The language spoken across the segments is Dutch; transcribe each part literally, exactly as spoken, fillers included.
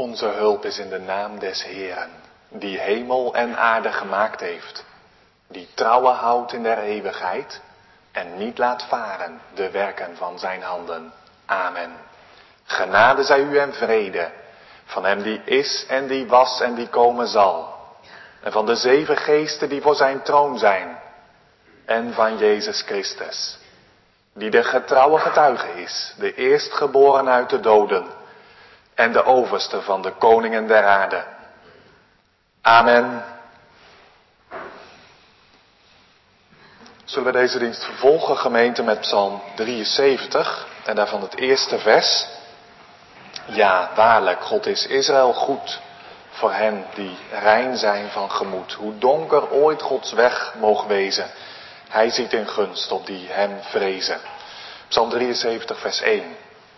Onze hulp is in de naam des Heeren, die hemel en aarde gemaakt heeft, die trouwe houdt in der eeuwigheid en niet laat varen de werken van zijn handen. Amen. Genade zij u en vrede, van hem die is en die was en die komen zal, en van de zeven geesten die voor zijn troon zijn, en van Jezus Christus, die de getrouwe getuige is, de eerstgeboren uit de doden, en de overste van de koningen der aarde. Amen. Zullen we deze dienst vervolgen, gemeente, met Psalm drieënzeventig en daarvan het eerste vers. Ja, waarlijk, God is Israël goed voor hen die rein zijn van gemoed. Hoe donker ooit Gods weg moog wezen, hij ziet in gunst op die hem vrezen. Psalm drieënzeventig, vers één.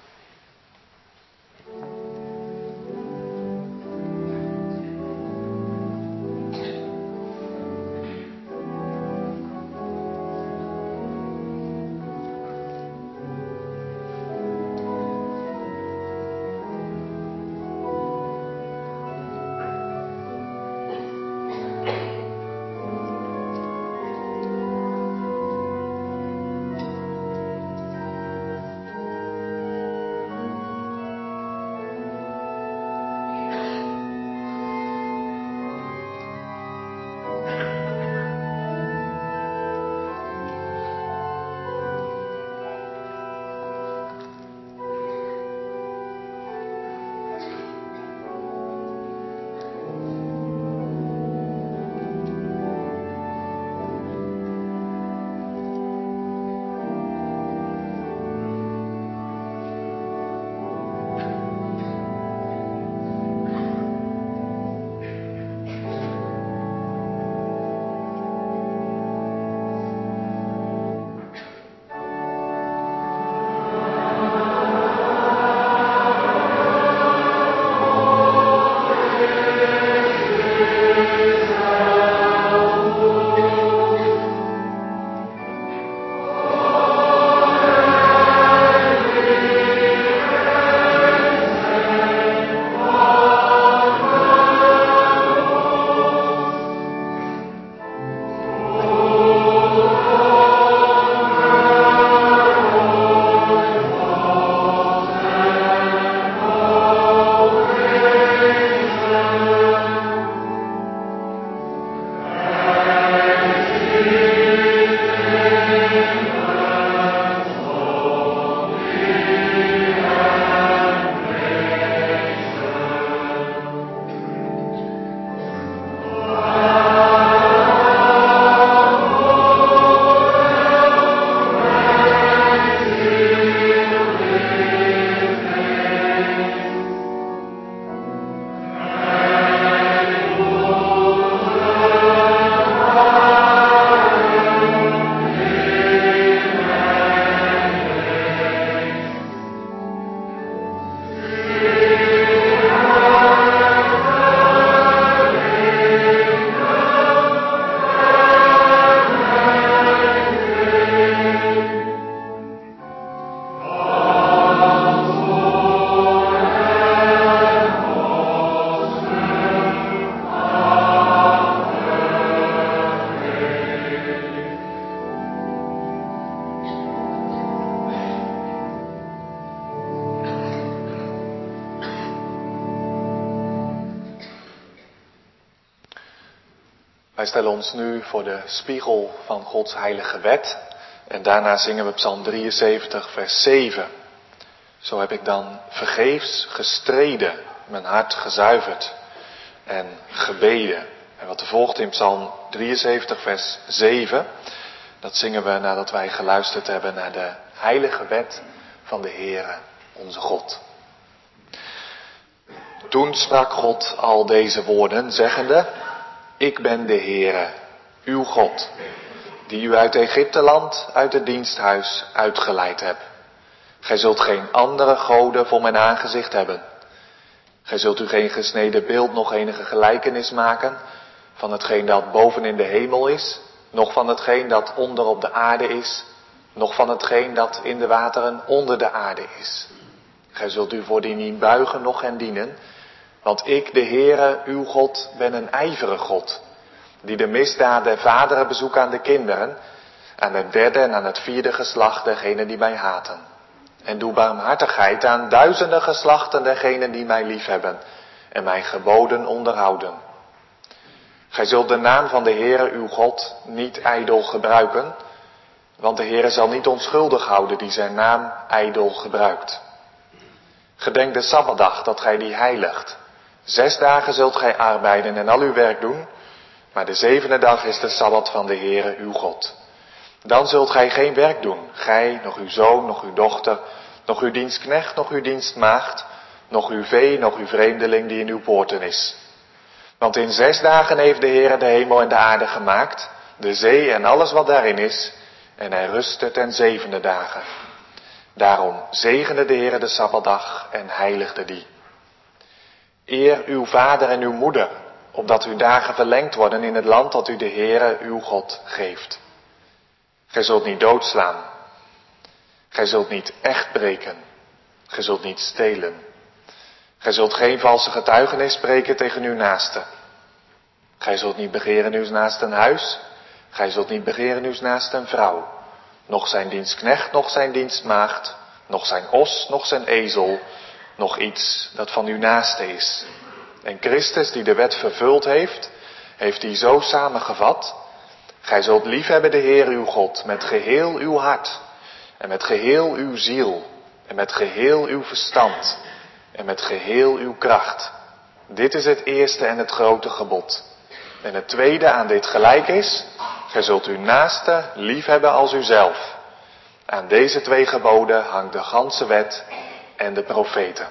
Wij stellen ons nu voor de spiegel van Gods heilige wet en daarna zingen we Psalm drieënzeventig vers zeven. Zo heb ik dan vergeefs gestreden, mijn hart gezuiverd en gebeden. En wat er volgt in Psalm drieënzeventig vers zeven, dat zingen we nadat wij geluisterd hebben naar de heilige wet van de Heere, onze God. Toen sprak God al deze woorden, zeggende: Ik ben de Heere, uw God, die u uit Egypteland, uit het diensthuis uitgeleid heb. Gij zult geen andere goden voor mijn aangezicht hebben. Gij zult u geen gesneden beeld, nog enige gelijkenis maken van hetgeen dat boven in de hemel is, noch van hetgeen dat onder op de aarde is, noch van hetgeen dat in de wateren onder de aarde is. Gij zult u voor die niet buigen, noch hen dienen, Want ik, de Heere, uw God, ben een ijverige God, die de misdaad der vaderen bezoekt aan de kinderen, aan het derde en aan het vierde geslacht dergenen die mij haten. En doe barmhartigheid aan duizenden geslachten dergenen die mij liefhebben en mijn geboden onderhouden. Gij zult de naam van de Heere uw God niet ijdel gebruiken, want de Heere zal niet onschuldig houden die zijn naam ijdel gebruikt. Gedenk de Sabbatdag dat gij die heiligt. Zes dagen zult gij arbeiden en al uw werk doen, maar de zevende dag is de Sabbat van de Heere uw God. Dan zult gij geen werk doen, gij, nog uw zoon, nog uw dochter, nog uw dienstknecht, nog uw dienstmaagd, nog uw vee, nog uw vreemdeling die in uw poorten is. Want in zes dagen heeft de Heere de hemel en de aarde gemaakt, de zee en alles wat daarin is, en hij rustte ten zevende dagen. Daarom zegende de Heere de Sabbatdag en heiligde die. Eer uw vader en uw moeder, opdat uw dagen verlengd worden in het land dat u de Heere uw God geeft. Gij zult niet doodslaan. Gij zult niet echt breken. Gij zult niet stelen. Gij zult geen valse getuigenis spreken tegen uw naaste. Gij zult niet begeren uw naaste een huis. Gij zult niet begeren uw naaste een vrouw. Nog zijn dienstknecht, nog zijn dienstmaagd. Nog zijn os, nog zijn ezel. Nog iets dat van uw naaste is. En Christus die de wet vervuld heeft, heeft die zo samengevat. Gij zult liefhebben de Heer uw God met geheel uw hart. En met geheel uw ziel. En met geheel uw verstand. En met geheel uw kracht. Dit is het eerste en het grote gebod. En het tweede aan dit gelijk is, gij zult uw naaste liefhebben als uzelf. Aan deze twee geboden hangt de ganse wet en de profeten.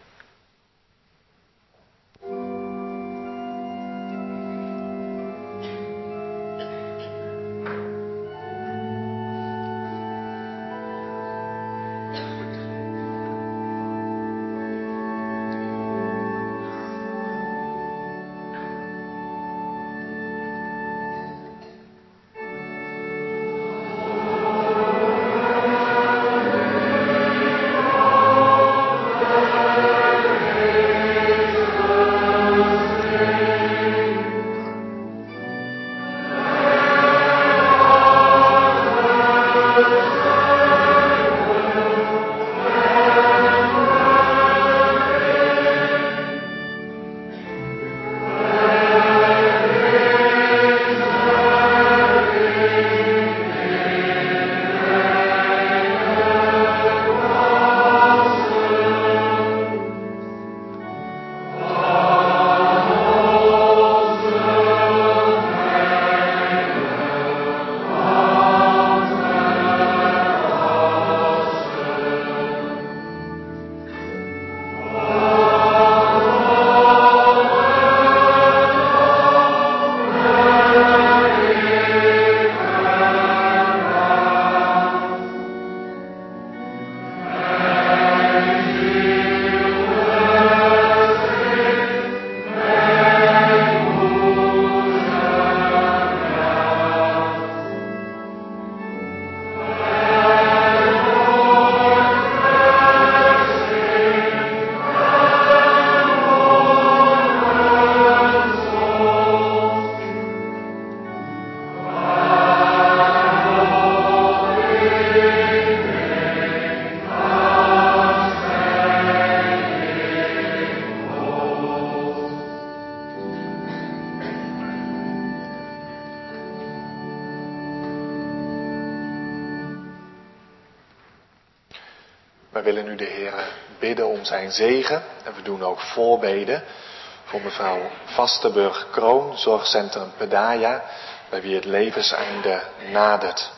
Wij willen nu de Heer bidden om zijn zegen. En we doen ook voorbeden voor mevrouw Vastenburg-Kroon, zorgcentrum Pedaya, bij wie het levenseinde nadert.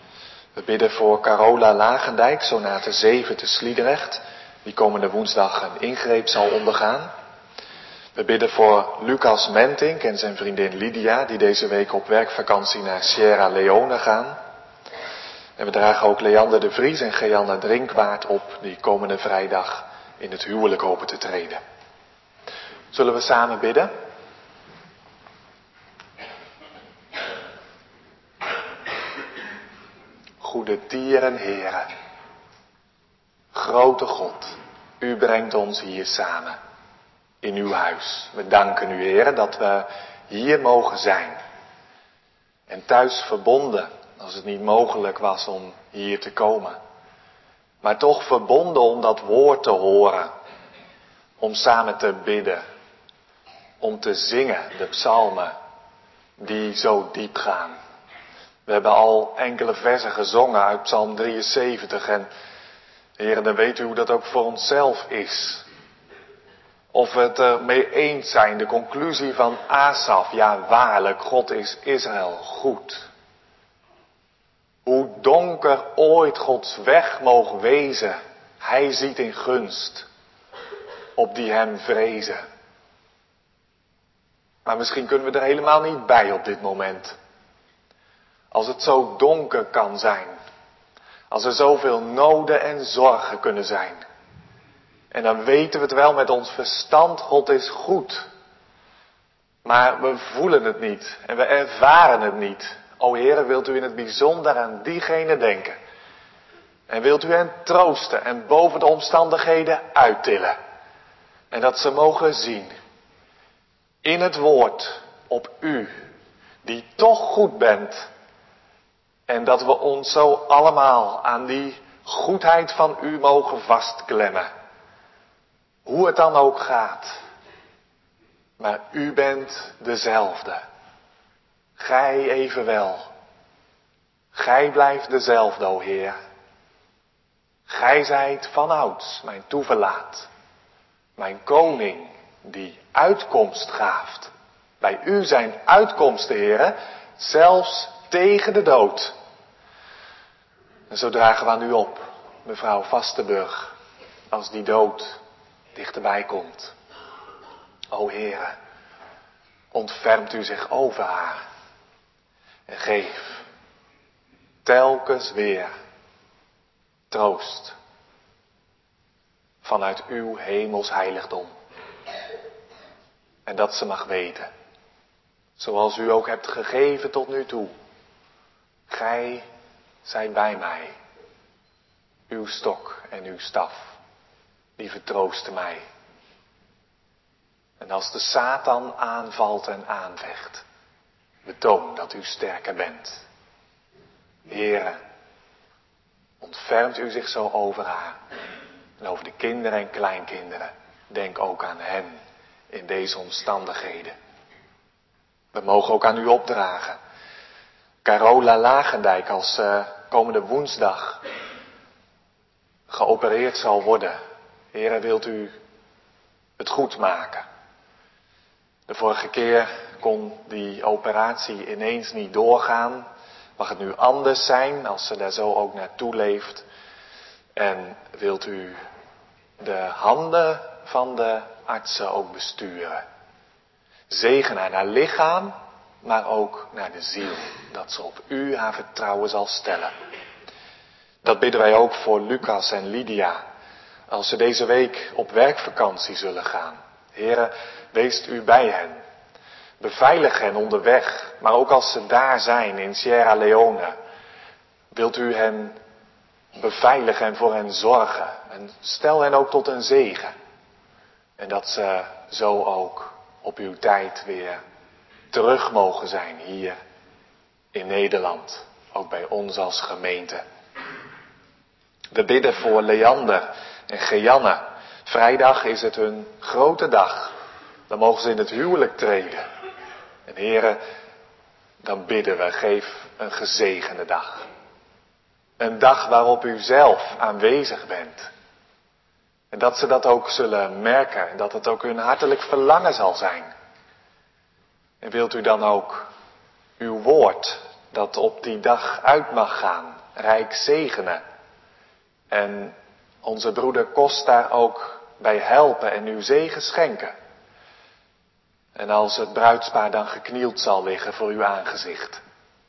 We bidden voor Carola Lagendijk, sonate zeven te Sliedrecht, die komende woensdag een ingreep zal ondergaan. We bidden voor Lucas Mentink en zijn vriendin Lydia, die deze week op werkvakantie naar Sierra Leone gaan. En we dragen ook Leander de Vries en Geanne Drinkwaard op, die komende vrijdag in het huwelijk hopen te treden. Zullen we samen bidden? Goede dieren, Heere, grote God, u brengt ons hier samen. in uw huis. We danken u, Heere, dat we hier mogen zijn. En thuis verbonden, als het niet mogelijk was om hier te komen. Maar toch verbonden om dat woord te horen. Om samen te bidden. Om te zingen, de psalmen, die zo diep gaan. We hebben al enkele versen gezongen uit Psalm drieënzeventig. En Heere, dan weet u hoe dat ook voor onszelf is. Of we het er mee eens zijn, de conclusie van Asaf. Ja, waarlijk, God is Israël goed. Hoe donker ooit Gods weg mogen wezen. Hij ziet in gunst op die hem vrezen. Maar misschien kunnen we er helemaal niet bij op dit moment. Als het zo donker kan zijn. Als er zoveel noden en zorgen kunnen zijn. En dan weten we het wel met ons verstand, God is goed. Maar we voelen het niet en we ervaren het niet. O Heere, wilt u in het bijzonder aan diegene denken. En wilt u hen troosten en boven de omstandigheden uittillen. En dat ze mogen zien. In het woord op u, die toch goed bent. En dat we ons zo allemaal aan die goedheid van u mogen vastklemmen. Hoe het dan ook gaat. Maar u bent dezelfde. Gij evenwel. Gij blijft dezelfde, o Heer. Gij zijt vanouds mijn toeverlaat. Mijn koning die uitkomst gaaft. Bij u zijn uitkomsten, Heere, zelfs tegen de dood. En zo dragen we aan u op, mevrouw Vastenburg, als die dood dichterbij komt. O Heere, ontfermt u zich over haar. En geef telkens weer troost vanuit uw hemels heiligdom. En dat ze mag weten, zoals u ook hebt gegeven tot nu toe. Gij zijt bij mij. Uw stok en uw staf, die vertroosten mij. En als de Satan aanvalt en aanvecht, betoon dat u sterker bent. Heere, ontfermt u zich zo over haar. En over de kinderen en kleinkinderen. Denk ook aan hen in deze omstandigheden. We mogen ook aan u opdragen. Carola Lagendijk als uh, komende woensdag geopereerd zal worden. Heere, wilt u het goed maken? De vorige keer kon die operatie ineens niet doorgaan. Mag het nu anders zijn als ze daar zo ook naartoe leeft? En wilt u de handen van de artsen ook besturen? Zegen naar haar lichaam, maar ook naar de ziel. Dat ze op u haar vertrouwen zal stellen. Dat bidden wij ook voor Lucas en Lydia. Als ze deze week op werkvakantie zullen gaan. Heere, wees u bij hen. Beveilig hen onderweg. Maar ook als ze daar zijn in Sierra Leone. Wilt u hen beveiligen en voor hen zorgen. En stel hen ook tot een zegen. En dat ze zo ook op uw tijd weer terug mogen zijn hier in Nederland. Ook bij ons als gemeente. We bidden voor Leander en Geanne. Vrijdag is het hun grote dag. Dan mogen ze in het huwelijk treden. En Heere, dan bidden we, geef een gezegende dag. Een dag waarop u zelf aanwezig bent. En dat ze dat ook zullen merken. En dat het ook hun hartelijk verlangen zal zijn. En wilt u dan ook uw woord, dat op die dag uit mag gaan, rijk zegenen. En onze broeder Kost daar ook bij helpen en uw zegen schenken. En als het bruidspaar dan geknield zal liggen voor uw aangezicht.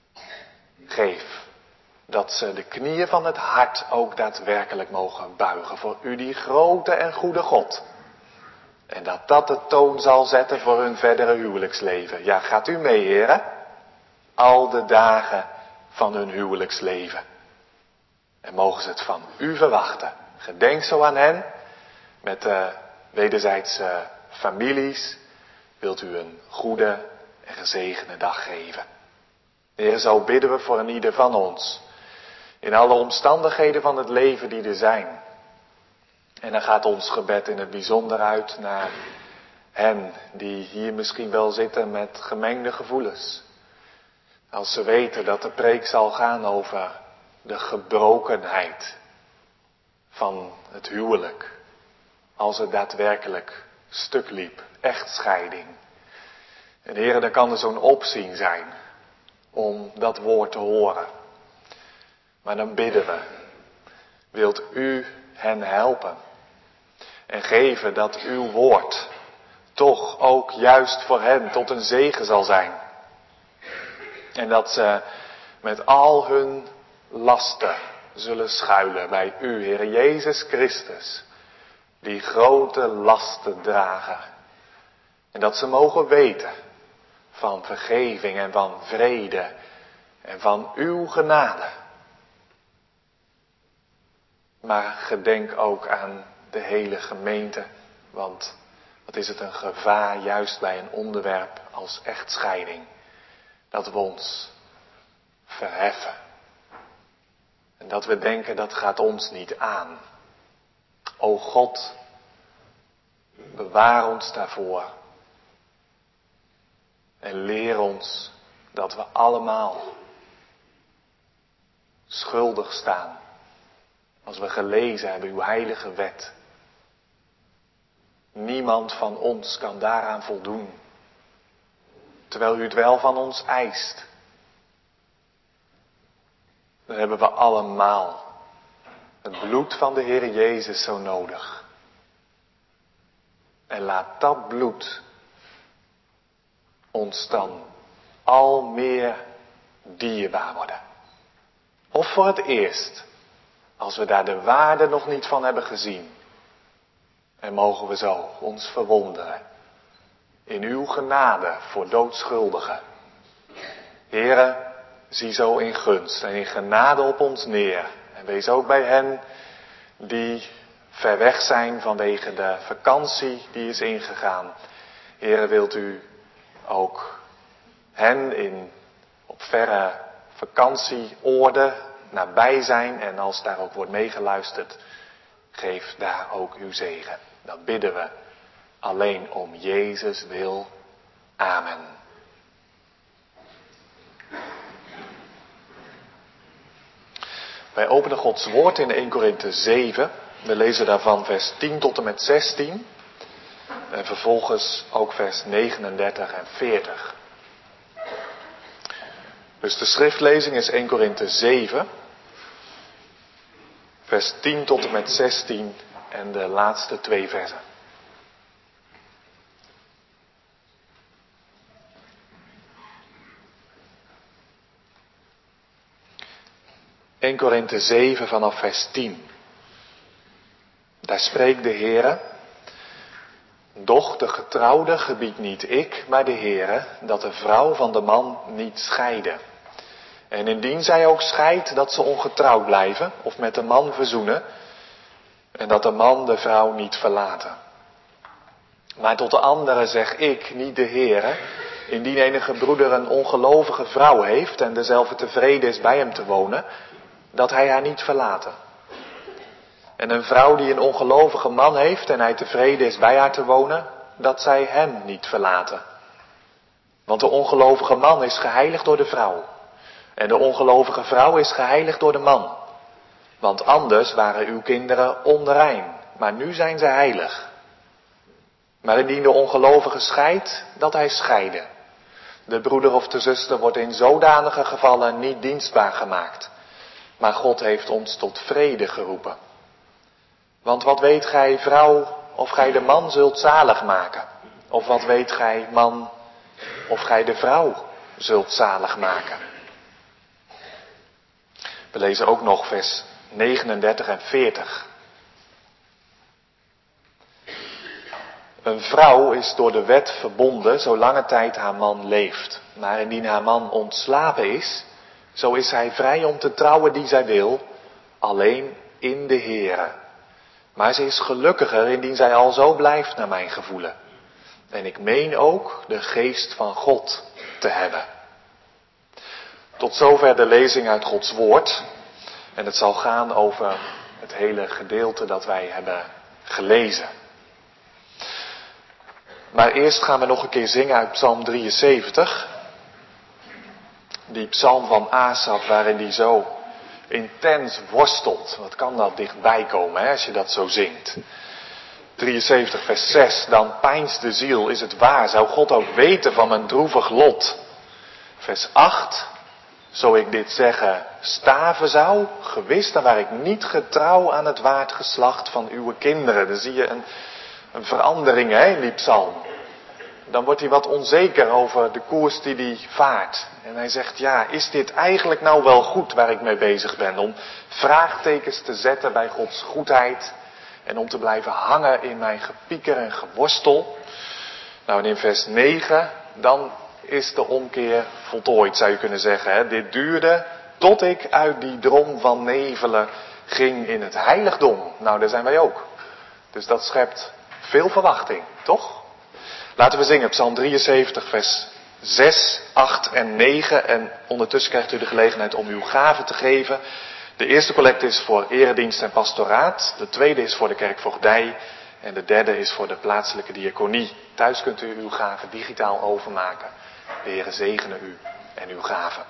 Geef dat ze de knieën van het hart ook daadwerkelijk mogen buigen voor u, die grote en goede God. En dat dat de toon zal zetten voor hun verdere huwelijksleven. Ja, gaat u mee, heren? Al de dagen van hun huwelijksleven. En mogen ze het van u verwachten. Gedenk zo aan hen met de wederzijdse families wilt u een goede en gezegende dag geven. Heer, zo bidden we voor een ieder van ons. In alle omstandigheden van het leven die er zijn. En dan gaat ons gebed in het bijzonder uit naar hen die hier misschien wel zitten met gemengde gevoelens. Als ze weten dat de preek zal gaan over de gebrokenheid van het huwelijk. Als het daadwerkelijk stuk liep, echtscheiding. En Heer, dan kan er zo'n opzien zijn om dat woord te horen. Maar dan bidden we, wilt u hen helpen en geven dat uw woord toch ook juist voor hen tot een zegen zal zijn. En dat ze met al hun lasten zullen schuilen bij u, Heer Jezus Christus, die grote lasten dragen. En dat ze mogen weten van vergeving en van vrede en van uw genade. Maar gedenk ook aan de hele gemeente, want wat is het een gevaar juist bij een onderwerp als echtscheiding, dat we ons verheffen. En dat we denken dat gaat ons niet aan. O God, bewaar ons daarvoor. En leer ons dat we allemaal schuldig staan. Als we gelezen hebben uw heilige wet. Niemand van ons kan daaraan voldoen. Terwijl u het wel van ons eist. Dan hebben we allemaal het bloed van de Heer Jezus zo nodig. En laat dat bloed ons dan al meer dierbaar worden. Of voor het eerst, als we daar de waarde nog niet van hebben gezien. En mogen we zo ons verwonderen in uw genade voor doodschuldigen. Here, zie zo in gunst en in genade op ons neer. En wees ook bij hen die ver weg zijn vanwege de vakantie die is ingegaan. Here, wilt u ook hen in op verre vakantieoorden nabij zijn. En als daar ook wordt meegeluisterd, geef daar ook uw zegen. Dat bidden we alleen om Jezus wil. Amen. Wij openen Gods woord in Eerste Korinthe zeven. We lezen daarvan vers tien tot en met zestien. En vervolgens ook vers negenendertig en veertig. Dus de schriftlezing is Eerste Korinthe zeven. Vers tien tot en met zestien en de laatste twee versen. Eerste Korinthe zeven vanaf vers tien. Daar spreekt de Heere. Doch de getrouwde gebiedt niet ik, maar de Heere, dat de vrouw van de man niet scheide. En indien zij ook scheidt, dat ze ongetrouwd blijven of met de man verzoenen. En dat de man de vrouw niet verlaten. Maar tot de anderen zeg ik, niet de Heere, indien enige broeder een ongelovige vrouw heeft en dezelfde tevreden is bij hem te wonen, dat hij haar niet verlaten. En een vrouw die een ongelovige man heeft en hij tevreden is bij haar te wonen, dat zij hem niet verlaten. Want de ongelovige man is geheiligd door de vrouw. En de ongelovige vrouw is geheiligd door de man. Want anders waren uw kinderen onrein, maar nu zijn ze heilig. Maar indien de ongelovige scheidt, dat hij scheide. De broeder of de zuster wordt in zodanige gevallen niet dienstbaar gemaakt. Maar God heeft ons tot vrede geroepen. Want wat weet gij, vrouw, of gij de man zult zalig maken? Of wat weet gij, man, of gij de vrouw zult zalig maken? We lezen ook nog vers negenendertig en veertig. Een vrouw is door de wet verbonden zolange tijd haar man leeft. Maar indien haar man ontslapen is, zo is hij vrij om te trouwen die zij wil, alleen in de Heere. Maar ze is gelukkiger indien zij al zo blijft naar mijn gevoelen. En ik meen ook de geest van God te hebben. Tot zover de lezing uit Gods woord. En het zal gaan over het hele gedeelte dat wij hebben gelezen. Maar eerst gaan we nog een keer zingen uit Psalm drieënzeventig. Die psalm van Asaf waarin hij zo intens worstelt. Wat kan dat dichtbij komen hè, als je dat zo zingt. drieënzeventig vers zes. Dan pijnst de ziel, is het waar, zou God ook weten van mijn droevig lot. Vers acht. Zo ik dit zeggen staven zou, gewis dan waar ik niet getrouw aan het waard geslacht van uw kinderen. Dan zie je een, een verandering hè, in die psalm. Dan wordt hij wat onzeker over de koers die hij vaart. En hij zegt, ja, is dit eigenlijk nou wel goed waar ik mee bezig ben? Om vraagtekens te zetten bij Gods goedheid. En om te blijven hangen in mijn gepieker en geworstel. Nou, en in vers negen, dan is de omkeer voltooid, zou je kunnen zeggen. Hè? Dit duurde tot ik uit die drom van nevelen ging in het heiligdom. Nou, daar zijn wij ook. Dus dat schept veel verwachting, toch? Laten we zingen, Psalm drieënzeventig, vers zes, acht en negen. En ondertussen krijgt u de gelegenheid om uw gaven te geven. De eerste collecte is voor eredienst en pastoraat. De tweede is voor de kerkvoogdij. En de derde is voor de plaatselijke diaconie. Thuis kunt u uw gaven digitaal overmaken. De Heere zegene u en uw gaven.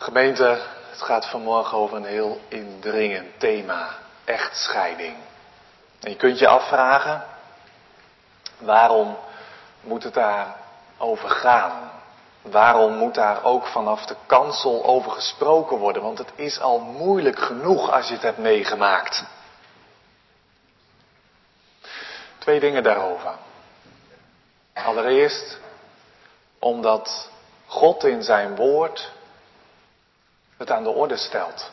Gemeente, het gaat vanmorgen over een heel indringend thema, echtscheiding. En je kunt je afvragen, waarom moet het daar over gaan? Waarom moet daar ook vanaf de kansel over gesproken worden? Want het is al moeilijk genoeg als je het hebt meegemaakt. Twee dingen daarover. Allereerst, omdat God in zijn woord het aan de orde stelt.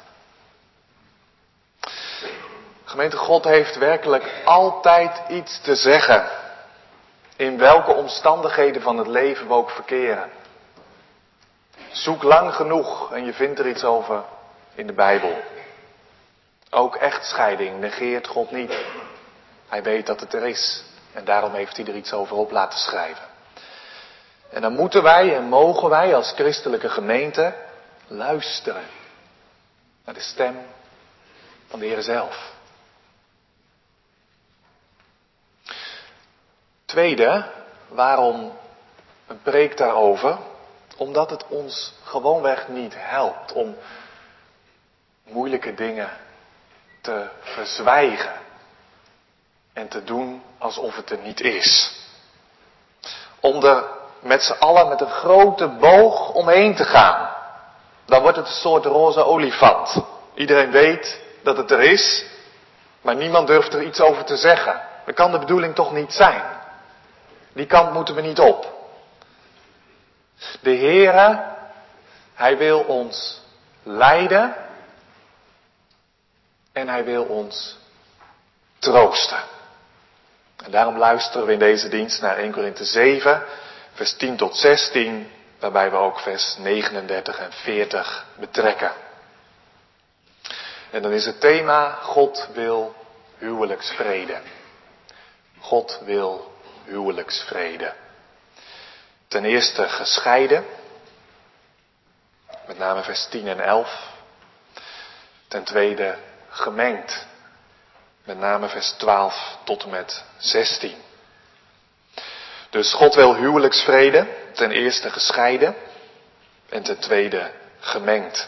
Gemeente, God heeft werkelijk altijd iets te zeggen. In welke omstandigheden van het leven we ook verkeren. Zoek lang genoeg en je vindt er iets over in de Bijbel. Ook echtscheiding negeert God niet. Hij weet dat het er is. En daarom heeft hij er iets over op laten schrijven. En dan moeten wij en mogen wij als christelijke gemeente luisteren naar de stem van de Heer zelf. Tweede, waarom een preek daarover? Omdat het ons gewoonweg niet helpt om moeilijke dingen te verzwijgen en te doen alsof het er niet is. Om er met z'n allen met een grote boog omheen te gaan. Dan wordt het een soort roze olifant. Iedereen weet dat het er is, maar niemand durft er iets over te zeggen. Dat kan de bedoeling toch niet zijn. Die kant moeten we niet op. De Heere, Hij wil ons leiden en Hij wil ons troosten. En daarom luisteren we in deze dienst naar Eerste Korinthe zeven, vers tien tot zestien, waarbij we ook vers negenendertig en veertig betrekken. En dan is het thema, God wil huwelijksvrede. God wil huwelijksvrede. Ten eerste gescheiden, met name vers tien en elf. Ten tweede gemengd, met name vers twaalf tot en met zestien. Dus God wil huwelijksvrede, ten eerste gescheiden en ten tweede gemengd.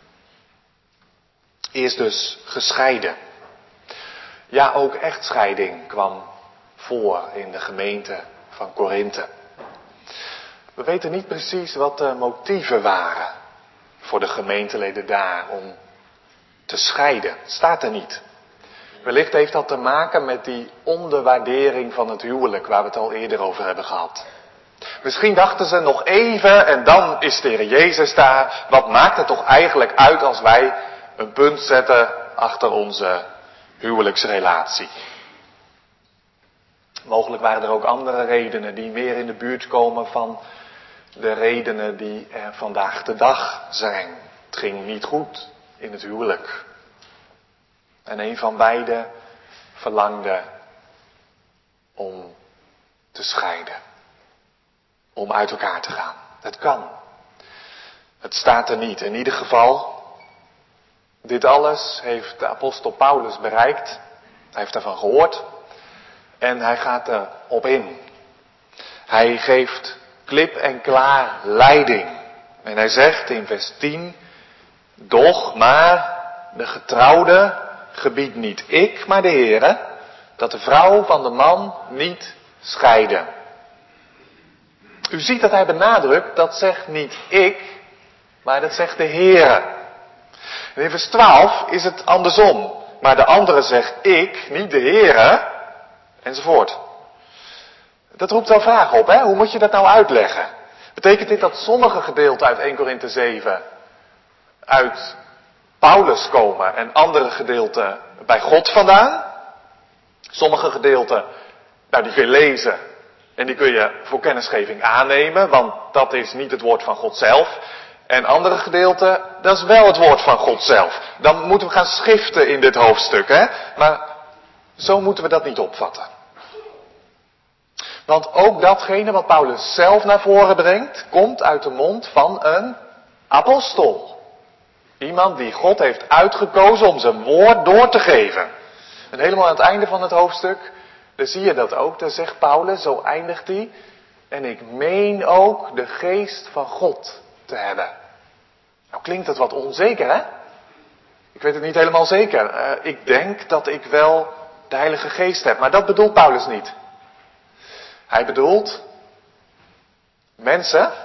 Eerst dus gescheiden. Ja, ook echtscheiding kwam voor in de gemeente van Korinthe. We weten niet precies wat de motieven waren voor de gemeenteleden daar om te scheiden. Staat er niet. Wellicht heeft dat te maken met die onderwaardering van het huwelijk waar we het al eerder over hebben gehad. Misschien dachten ze nog even en dan is de Heer Jezus daar. Wat maakt het toch eigenlijk uit als wij een punt zetten achter onze huwelijksrelatie? Mogelijk waren er ook andere redenen die meer in de buurt komen van de redenen die er vandaag de dag zijn. Het ging niet goed in het huwelijk. En een van beiden verlangde om te scheiden. Om uit elkaar te gaan. Het kan. Het staat er niet. In ieder geval, dit alles heeft de apostel Paulus bereikt. Hij heeft daarvan gehoord. En hij gaat erop in. Hij geeft klip en klaar leiding. En hij zegt in vers tien. Doch, maar de getrouwde gebiedt niet ik, maar de Heere, dat de vrouw van de man niet scheiden. U ziet dat hij benadrukt, dat zegt niet ik, maar dat zegt de Heere. En in vers twaalf is het andersom. Maar de andere zegt ik, niet de Heere, enzovoort. Dat roept wel vragen op, hè? Hoe moet je dat nou uitleggen? Betekent dit dat sommige gedeelten uit Eerste Korinthe zeven uit Paulus komen en andere gedeelten bij God vandaan? Sommige gedeelten, nou die kun je lezen en die kun je voor kennisgeving aannemen, want dat is niet het woord van God zelf. En andere gedeelten, dat is wel het woord van God zelf. Dan moeten we gaan schiften in dit hoofdstuk, hè? Maar zo moeten we dat niet opvatten. Want ook datgene wat Paulus zelf naar voren brengt, komt uit de mond van een apostel. Iemand die God heeft uitgekozen om zijn woord door te geven. En helemaal aan het einde van het hoofdstuk, daar zie je dat ook. Daar zegt Paulus, zo eindigt hij. En ik meen ook de geest van God te hebben. Nou klinkt het wat onzeker, hè? Ik weet het niet helemaal zeker. Uh, ik denk dat ik wel de Heilige Geest heb, maar dat bedoelt Paulus niet. Hij bedoelt, mensen,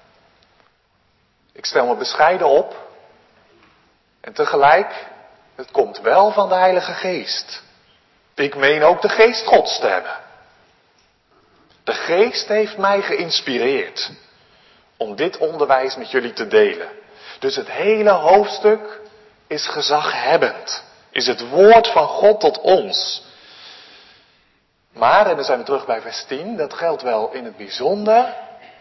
ik stel me bescheiden op en tegelijk, het komt wel van de Heilige Geest. Ik meen ook de Geest Gods te hebben. De Geest heeft mij geïnspireerd om dit onderwijs met jullie te delen. Dus het hele hoofdstuk is gezaghebbend. Is het woord van God tot ons. Maar, en dan zijn we terug bij vers tien, dat geldt wel in het bijzonder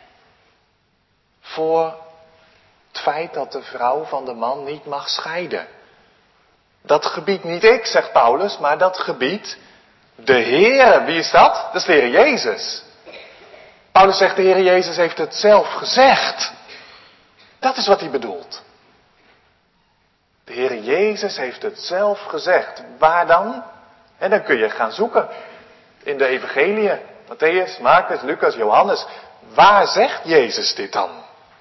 voor het feit dat de vrouw van de man niet mag scheiden. Dat gebiedt niet ik, zegt Paulus, maar dat gebiedt de Heer. Wie is dat? Dat is de Heer Jezus. Paulus zegt, de Heer Jezus heeft het zelf gezegd. Dat is wat hij bedoelt. De Heer Jezus heeft het zelf gezegd. Waar dan? En dan kun je gaan zoeken. In de evangeliën. Matthäus, Marcus, Lucas, Johannes. Waar zegt Jezus dit dan?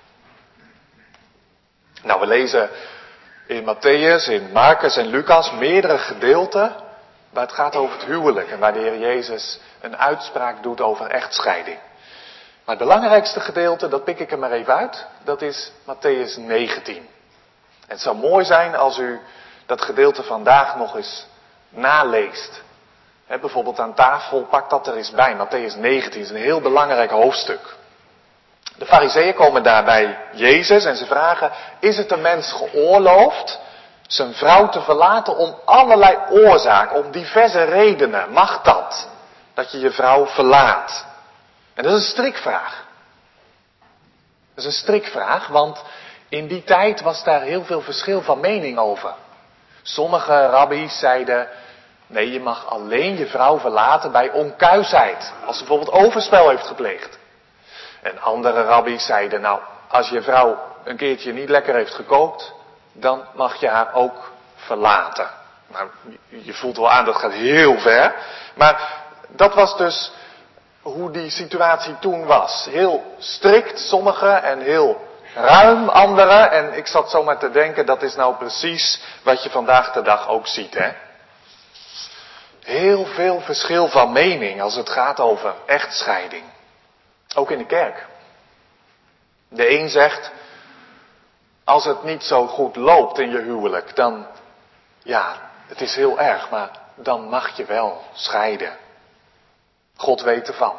Nou, we lezen in Matthäus, in Marcus en Lucas meerdere gedeelten waar het gaat over het huwelijk. En waar de Heer Jezus een uitspraak doet over echtscheiding. Maar het belangrijkste gedeelte, dat pik ik er maar even uit, dat is Matthäus negentien. En het zou mooi zijn als u dat gedeelte vandaag nog eens naleest. He, bijvoorbeeld aan tafel, pak dat er eens bij. Matthäus negentien is een heel belangrijk hoofdstuk. De farizeeën komen daar bij Jezus en ze vragen, is het een mens geoorloofd zijn vrouw te verlaten om allerlei oorzaken, om diverse redenen? Mag dat? Dat je je vrouw verlaat? En dat is een strikvraag. Dat is een strikvraag, want in die tijd was daar heel veel verschil van mening over. Sommige rabbies zeiden, nee, je mag alleen je vrouw verlaten bij onkuisheid. Als ze bijvoorbeeld overspel heeft gepleegd. En andere rabbies zeiden, nou, als je vrouw een keertje niet lekker heeft gekookt, dan mag je haar ook verlaten. Nou, je voelt wel aan, dat gaat heel ver. Maar dat was dus hoe die situatie toen was. Heel strikt, sommige, en heel ruim, andere. En ik zat zomaar te denken, dat is nou precies wat je vandaag de dag ook ziet, hè. Heel veel verschil van mening als het gaat over echtscheiding. Ook in de kerk. De een zegt, als het niet zo goed loopt in je huwelijk, dan, ja, het is heel erg, maar dan mag je wel scheiden. God weet ervan.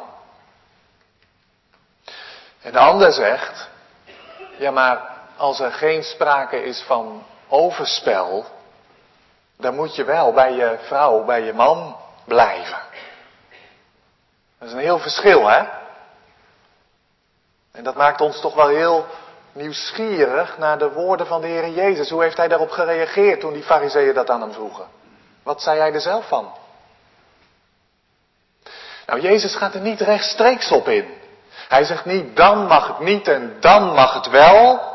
En de ander zegt, ja, maar als er geen sprake is van overspel, dan moet je wel bij je vrouw, bij je man blijven. Dat is een heel verschil, hè? En dat maakt ons toch wel heel nieuwsgierig naar de woorden van de Heer Jezus. Hoe heeft hij daarop gereageerd toen die farizeeën dat aan hem vroegen? Wat zei hij er zelf van? Nou, Jezus gaat er niet rechtstreeks op in. Hij zegt niet, dan mag het niet en dan mag het wel.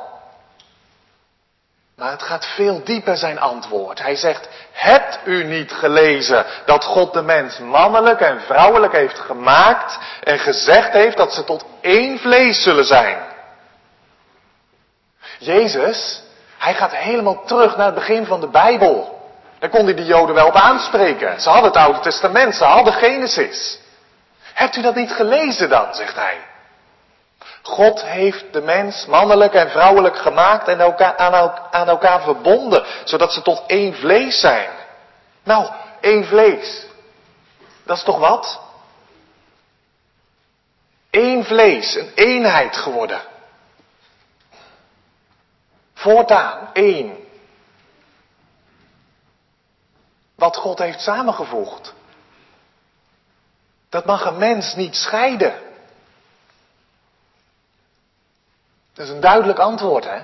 Maar het gaat veel dieper, zijn antwoord. Hij zegt, hebt u niet gelezen dat God de mens mannelijk en vrouwelijk heeft gemaakt en gezegd heeft dat ze tot één vlees zullen zijn? Jezus, hij gaat helemaal terug naar het begin van de Bijbel. Daar kon hij de Joden wel op aanspreken. Ze hadden het Oude Testament, ze hadden Genesis. Hebt u dat niet gelezen dan, zegt hij. God heeft de mens mannelijk en vrouwelijk gemaakt en elkaar, aan, elkaar, aan elkaar verbonden, zodat ze tot één vlees zijn. Nou, één vlees. Dat is toch wat? Eén vlees, een eenheid geworden. Voortaan, één. Wat God heeft samengevoegd. Dat mag een mens niet scheiden. Dat is een duidelijk antwoord, hè?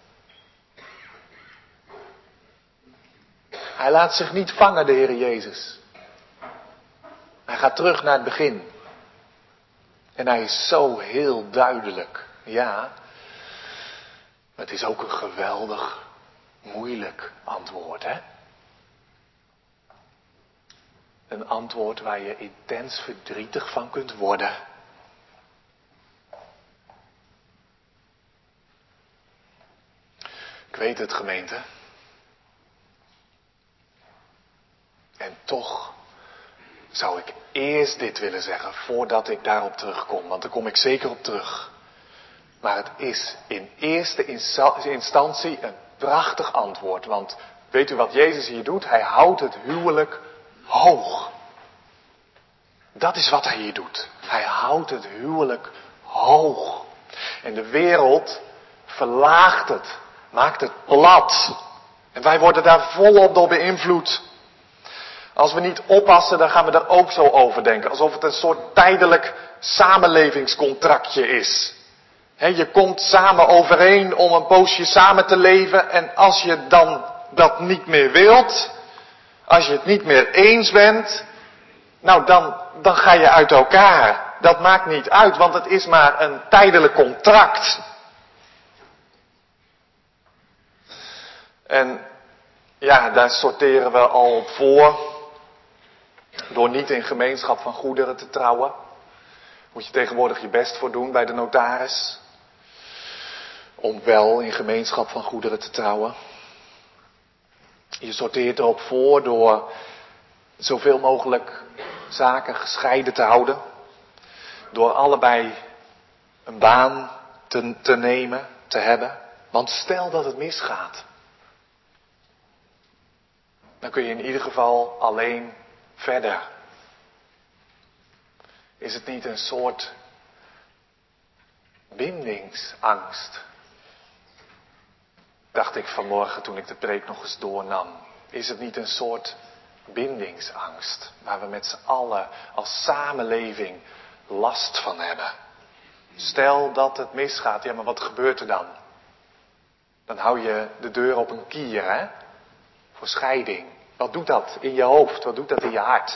Hij laat zich niet vangen, de Heer Jezus. Hij gaat terug naar het begin. En hij is zo heel duidelijk. Ja, maar het is ook een geweldig, moeilijk antwoord, hè? Een antwoord waar je intens verdrietig van kunt worden. Ik weet het, gemeente. En toch zou ik eerst dit willen zeggen voordat ik daarop terugkom. Want daar kom ik zeker op terug. Maar het is in eerste instantie een prachtig antwoord. Want weet u wat Jezus hier doet? Hij houdt het huwelijk hoog. Dat is wat hij hier doet. Hij houdt het huwelijk hoog. En de wereld verlaagt het. Maakt het plat. En wij worden daar volop door beïnvloed. Als we niet oppassen, dan gaan we daar ook zo over denken. Alsof het een soort tijdelijk samenlevingscontractje is. He, je komt samen overeen om een poosje samen te leven. En als je dan dat niet meer wilt, als je het niet meer eens bent, nou dan, dan ga je uit elkaar. Dat maakt niet uit, want het is maar een tijdelijk contract. En ja, daar sorteren we al op voor. Door niet in gemeenschap van goederen te trouwen. Moet je tegenwoordig je best voor doen bij de notaris. Om wel in gemeenschap van goederen te trouwen. Je sorteert erop voor door zoveel mogelijk zaken gescheiden te houden. Door allebei een baan te, te nemen, te hebben. Want stel dat het misgaat. Dan kun je in ieder geval alleen verder. Is het niet een soort bindingsangst? Dacht ik vanmorgen toen ik de preek nog eens doornam. Is het niet een soort bindingsangst? Waar we met z'n allen als samenleving last van hebben. Stel dat het misgaat, ja maar wat gebeurt er dan? Dan hou je de deur op een kier, hè? Voor scheiding. Wat doet dat in je hoofd? Wat doet dat in je hart?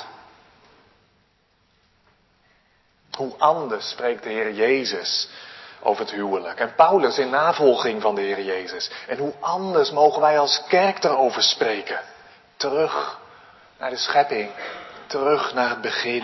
Hoe anders spreekt de Heer Jezus over het huwelijk. En Paulus in navolging van de Heer Jezus. En hoe anders mogen wij als kerk erover spreken. Terug naar de schepping. Terug naar het begin.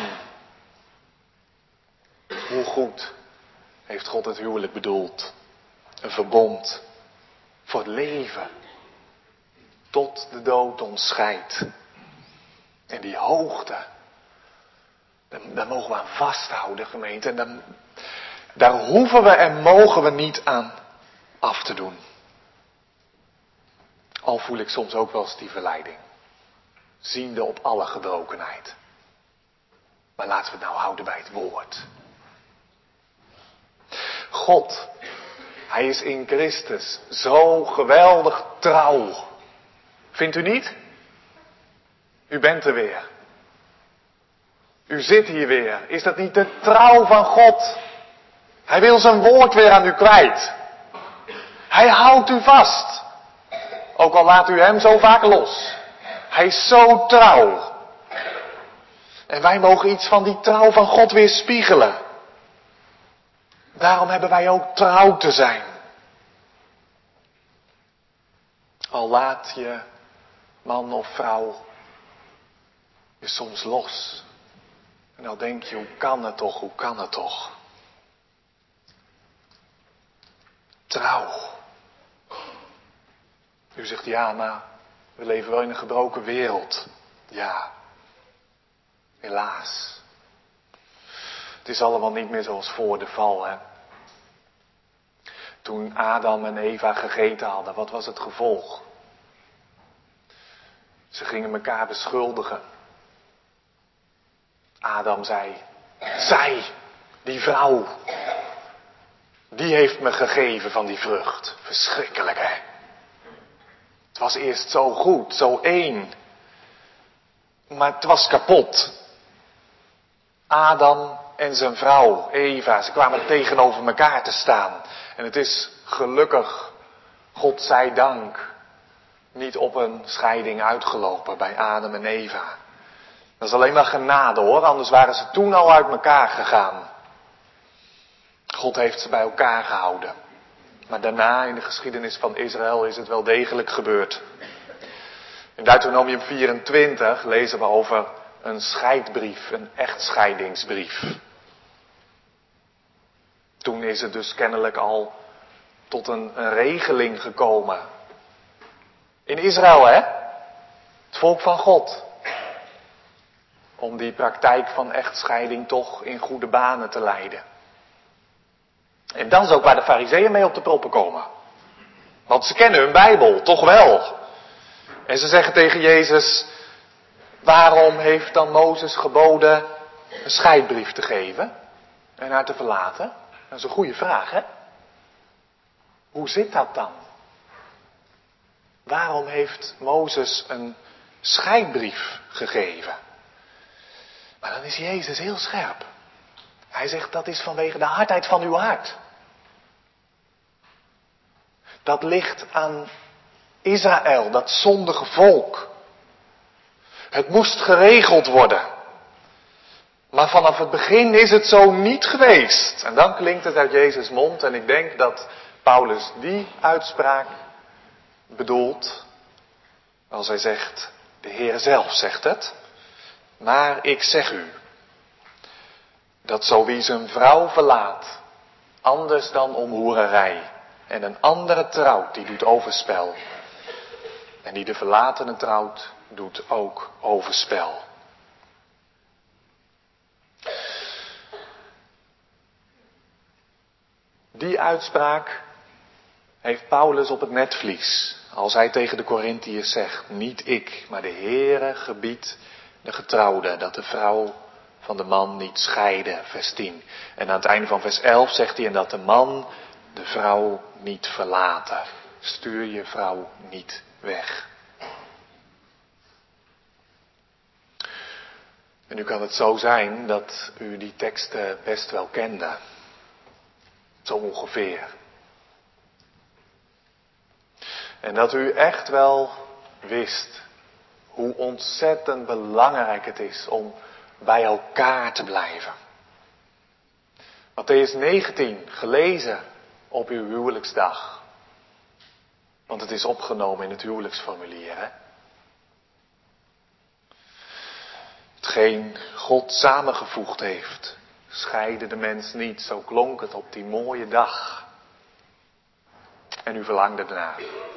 Hoe goed heeft God het huwelijk bedoeld. Een verbond voor het leven. Tot de dood ons scheidt. En die hoogte. Daar mogen we aan vasthouden, gemeente. En dan, daar hoeven we en mogen we niet aan af te doen. Al voel ik soms ook wel eens die verleiding. Ziende op alle gebrokenheid. Maar laten we het nou houden bij het woord. God, Hij is in Christus zo geweldig trouw. Vindt u niet? U bent er weer. U zit hier weer. Is dat niet de trouw van God? Hij wil zijn woord weer aan u kwijt. Hij houdt u vast. Ook al laat u hem zo vaak los. Hij is zo trouw. En wij mogen iets van die trouw van God weer spiegelen. Daarom hebben wij ook trouw te zijn. Al laat je man of vrouw je soms los. En dan denk je, hoe kan het toch, hoe kan het toch? Trouw. U zegt, ja, maar we leven wel in een gebroken wereld. Ja, helaas. Het is allemaal niet meer zoals voor de val, hè. Toen Adam en Eva gegeten hadden, wat was het gevolg? Ze gingen elkaar beschuldigen. Adam zei, zij, die vrouw, die heeft me gegeven van die vrucht. Verschrikkelijk, hè? Het was eerst zo goed, zo één. Maar het was kapot. Adam en zijn vrouw, Eva, ze kwamen tegenover elkaar te staan. En het is gelukkig, God zij dank, niet op een scheiding uitgelopen bij Adam en Eva. Dat is alleen maar genade hoor, anders waren ze toen al uit elkaar gegaan. God heeft ze bij elkaar gehouden. Maar daarna in de geschiedenis van Israël is het wel degelijk gebeurd. In Deuteronomium vierentwintig lezen we over een scheidbrief, een echtscheidingsbrief. Toen is het dus kennelijk al tot een, een regeling gekomen In Israël, hè? Het volk van God. Om die praktijk van echtscheiding toch in goede banen te leiden. En dat is ook waar de farizeeën mee op de proppen komen. Want ze kennen hun Bijbel, toch wel. En ze zeggen tegen Jezus, waarom heeft dan Mozes geboden een scheidbrief te geven en haar te verlaten? Dat is een goede vraag, hè? Hoe zit dat dan? Waarom heeft Mozes een scheidbrief gegeven? Maar dan is Jezus heel scherp. Hij zegt, dat is vanwege de hardheid van uw hart. Dat ligt aan Israël, dat zondige volk. Het moest geregeld worden. Maar vanaf het begin is het zo niet geweest. En dan klinkt het uit Jezus' mond. En ik denk dat Paulus die uitspraak bedoelt. Als hij zegt, de Heer zelf zegt het. Maar ik zeg u, dat zo wie zijn vrouw verlaat, anders dan om hoererij, en een andere trouwt, die doet overspel. En die de verlatene trouwt, doet ook overspel. Die uitspraak heeft Paulus op het netvlies. Als hij tegen de Korintiërs zegt, niet ik, maar de Heere gebiedt de getrouwde, dat de vrouw van de man niet scheiden, vers tien. En aan het einde van vers elf zegt hij, en dat de man de vrouw niet verlaten. Stuur je vrouw niet weg. En nu kan het zo zijn dat u die teksten best wel kende. Zo ongeveer. En dat u echt wel wist hoe ontzettend belangrijk het is om bij elkaar te blijven. Mattheüs negentien, gelezen op uw huwelijksdag. Want het is opgenomen in het huwelijksformulier, hè? Hetgeen God samengevoegd heeft, scheide de mens niet. Zo klonk het op die mooie dag. En u verlangde ernaar.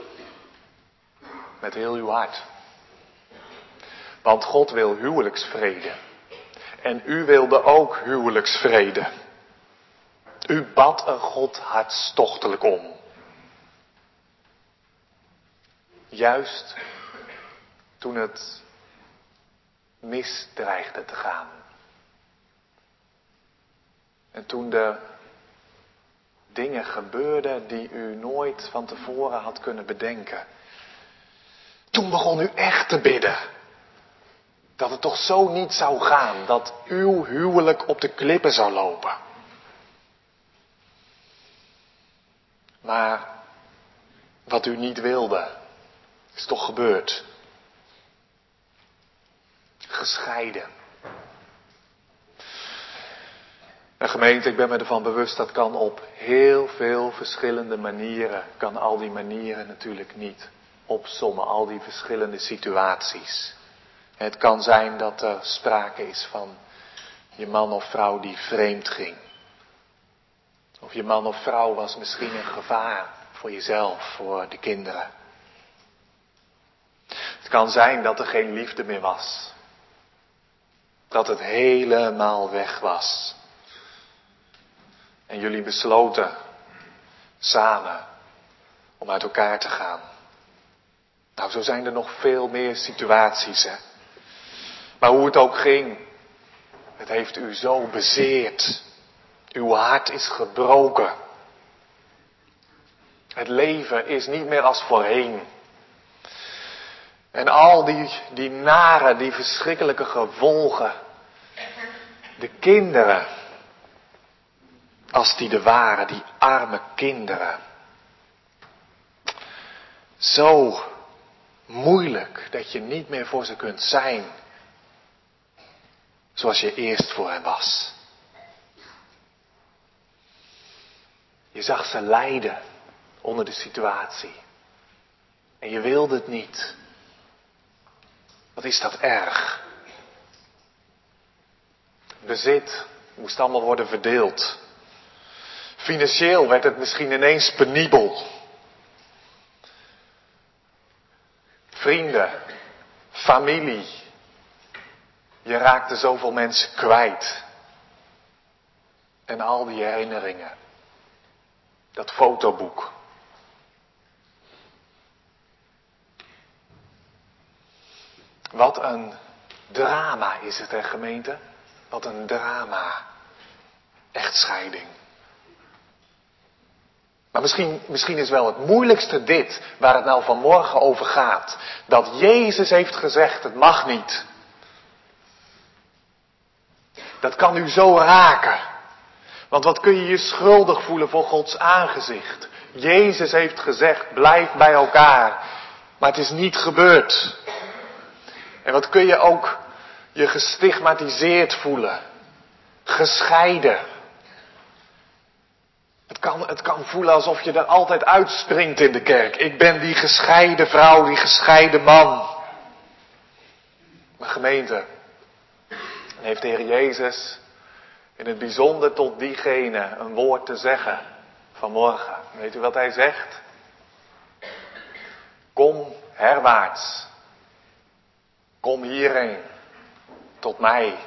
Met heel uw hart. Want God wil huwelijksvrede. En u wilde ook huwelijksvrede. U bad er God hartstochtelijk om. Juist toen het mis dreigde te gaan. En toen de dingen gebeurden die u nooit van tevoren had kunnen bedenken. Toen begon u echt te bidden. Dat het toch zo niet zou gaan. Dat uw huwelijk op de klippen zou lopen. Maar wat u niet wilde, is toch gebeurd. Gescheiden. En gemeente, ik ben me ervan bewust, dat kan op heel veel verschillende manieren. Kan al die manieren natuurlijk niet opsommen, al die verschillende situaties. Het kan zijn dat er sprake is van je man of vrouw die vreemd ging. Of je man of vrouw was misschien een gevaar voor jezelf, voor de kinderen. Het kan zijn dat er geen liefde meer was. Dat het helemaal weg was. En jullie besloten samen om uit elkaar te gaan. Nou, zo zijn er nog veel meer situaties, hè. Maar hoe het ook ging, het heeft u zo bezeerd. Uw hart is gebroken. Het leven is niet meer als voorheen. En al die, die nare, die verschrikkelijke gevolgen. De kinderen, als die er waren, die arme kinderen. Zo moeilijk dat je niet meer voor ze kunt zijn. Zoals je eerst voor hen was. Je zag ze lijden onder de situatie. En je wilde het niet. Wat is dat erg. Bezit moest allemaal worden verdeeld. Financieel werd het misschien ineens penibel. vrienden, familie. Je raakte zoveel mensen kwijt. En al die herinneringen. Dat fotoboek. Wat een drama is het, hè, gemeente? Wat een drama. Echtscheiding. Maar misschien, misschien is wel het moeilijkste dit, waar het nou vanmorgen over gaat. Dat Jezus heeft gezegd, het mag niet. Dat kan u zo raken. Want wat kun je je schuldig voelen voor Gods aangezicht? Jezus heeft gezegd, blijf bij elkaar. Maar het is niet gebeurd. En wat kun je ook je gestigmatiseerd voelen. Gescheiden. Het kan, het kan voelen alsof je er altijd uitspringt in de kerk. Ik ben die gescheiden vrouw, die gescheiden man. Maar gemeente, heeft de Heer Jezus in het bijzonder tot diegene een woord te zeggen vanmorgen. Weet u wat hij zegt? Kom herwaarts. Kom hierheen. Tot mij.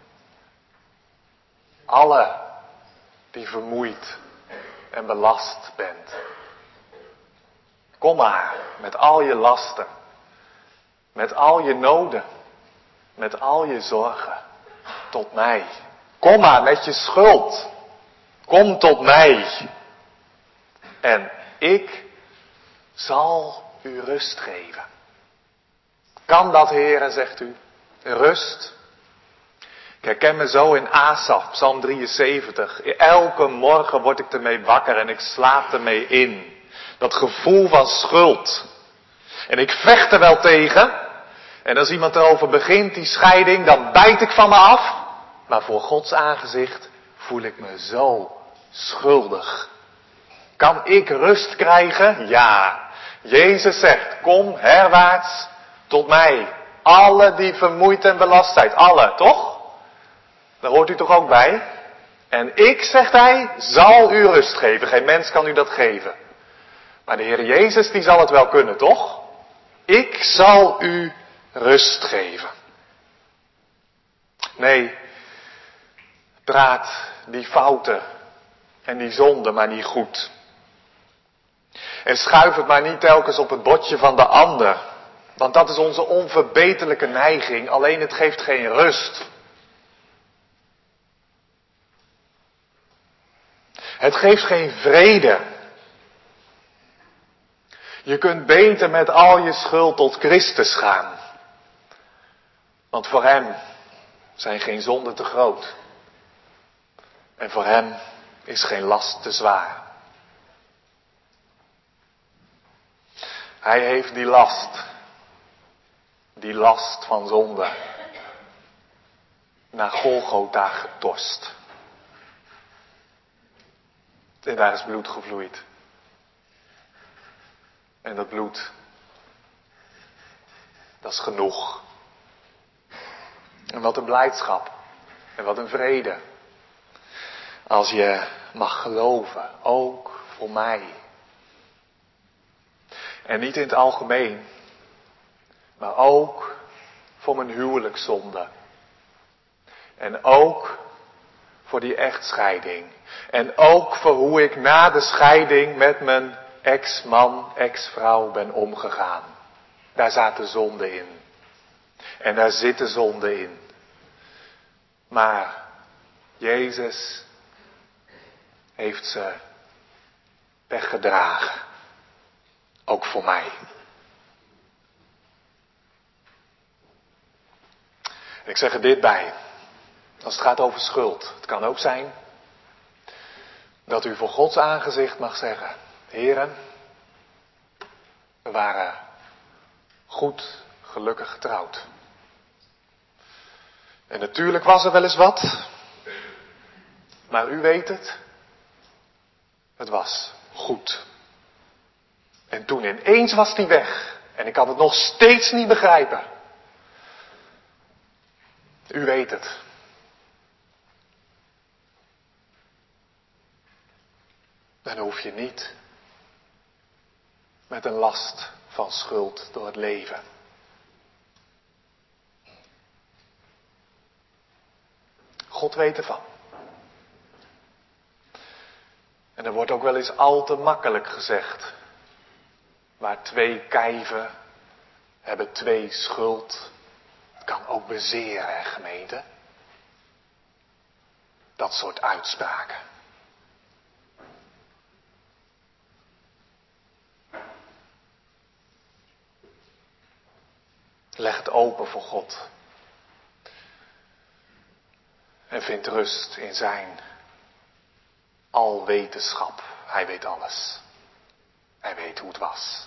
Alle die vermoeid en belast bent. Kom maar met al je lasten. Met al je noden. Met al je zorgen. Tot mij. Kom maar met je schuld. Kom tot mij. En ik zal u rust geven. Kan dat, Heere, zegt u? Rust? Ik herken me zo in Asaf, Psalm drieënzeventig. Elke morgen word ik ermee wakker en ik slaap ermee in. Dat gevoel van schuld. En ik vecht er wel tegen. En als iemand erover begint, die scheiding, dan bijt ik van me af. Maar voor Gods aangezicht voel ik me zo schuldig. Kan ik rust krijgen? Ja. Jezus zegt, kom herwaarts tot mij. Alle die vermoeid en belast zijn. Alle, toch? Daar hoort u toch ook bij? En ik, zegt hij, zal u rust geven. Geen mens kan u dat geven. Maar de Heer Jezus, die zal het wel kunnen, toch? Ik zal u rust geven. Nee, praat die fouten en die zonden maar niet goed. En schuif het maar niet telkens op het bordje van de ander. Want dat is onze onverbeterlijke neiging, alleen het geeft geen rust. Het geeft geen vrede. Je kunt beter met al je schuld tot Christus gaan. Want voor hem zijn geen zonden te groot. En voor hem is geen last te zwaar. Hij heeft die last. Die last van zonde. Naar Golgotha getorst. En daar is bloed gevloeid. En dat bloed, dat is genoeg. En wat een blijdschap. En wat een vrede. Als je mag geloven, ook voor mij. En niet in het algemeen, maar ook voor mijn huwelijkszonde. En ook voor die echtscheiding. En ook voor hoe ik na de scheiding met mijn ex-man, ex-vrouw ben omgegaan. Daar zaten zonden in. En daar zitten zonden in. Maar Jezus heeft ze weggedragen. Ook voor mij. En ik zeg er dit bij. Als het gaat over schuld. Het kan ook zijn dat u voor Gods aangezicht mag zeggen. Heren, we waren goed, gelukkig getrouwd. En natuurlijk was er wel eens wat. Maar u weet het. Het was goed. En toen ineens was die weg. En ik kan het nog steeds niet begrijpen. U weet het. Dan hoef je niet met een last van schuld door het leven. God weet ervan. En er wordt ook wel eens al te makkelijk gezegd. Waar twee kijven hebben twee schuld. Het kan ook bezeren, hè, gemeente. Dat soort uitspraken. Leg het open voor God. En vind rust in zijn alwetenschap. Hij weet alles. Hij weet hoe het was.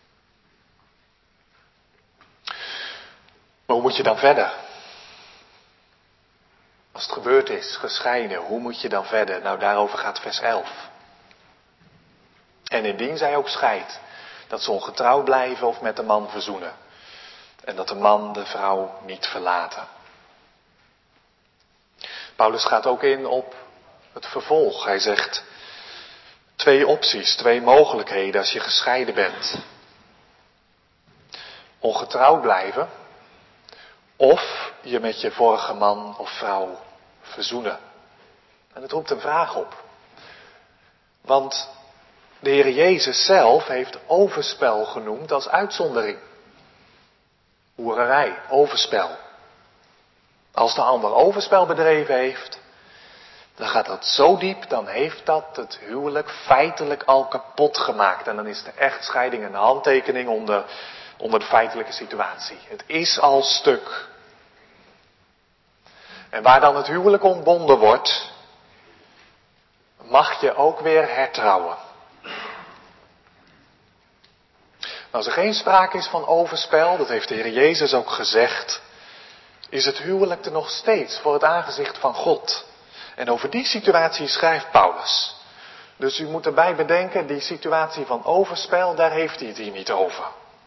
Maar hoe moet je dan verder? Als het gebeurd is, gescheiden, hoe moet je dan verder? Nou, daarover gaat vers elf. En indien zij ook scheidt, dat ze ongetrouw blijven of met de man verzoenen. En dat de man de vrouw niet verlaten. Paulus gaat ook in op het vervolg. Hij zegt twee opties, twee mogelijkheden als je gescheiden bent. Ongetrouw blijven of je met je vorige man of vrouw verzoenen. En het roept een vraag op. Want de Heer Jezus zelf heeft overspel genoemd als uitzondering. Hoererij, overspel. Als de ander overspel bedreven heeft, dan gaat dat zo diep, dan heeft dat het huwelijk feitelijk al kapot gemaakt. En dan is de echtscheiding een handtekening onder, onder de feitelijke situatie. Het is al stuk. En waar dan het huwelijk ontbonden wordt, mag je ook weer hertrouwen. Als er geen sprake is van overspel, dat heeft de Heer Jezus ook gezegd, is het huwelijk er nog steeds voor het aangezicht van God. En over die situatie schrijft Paulus. Dus u moet erbij bedenken, die situatie van overspel, daar heeft hij het hier niet over.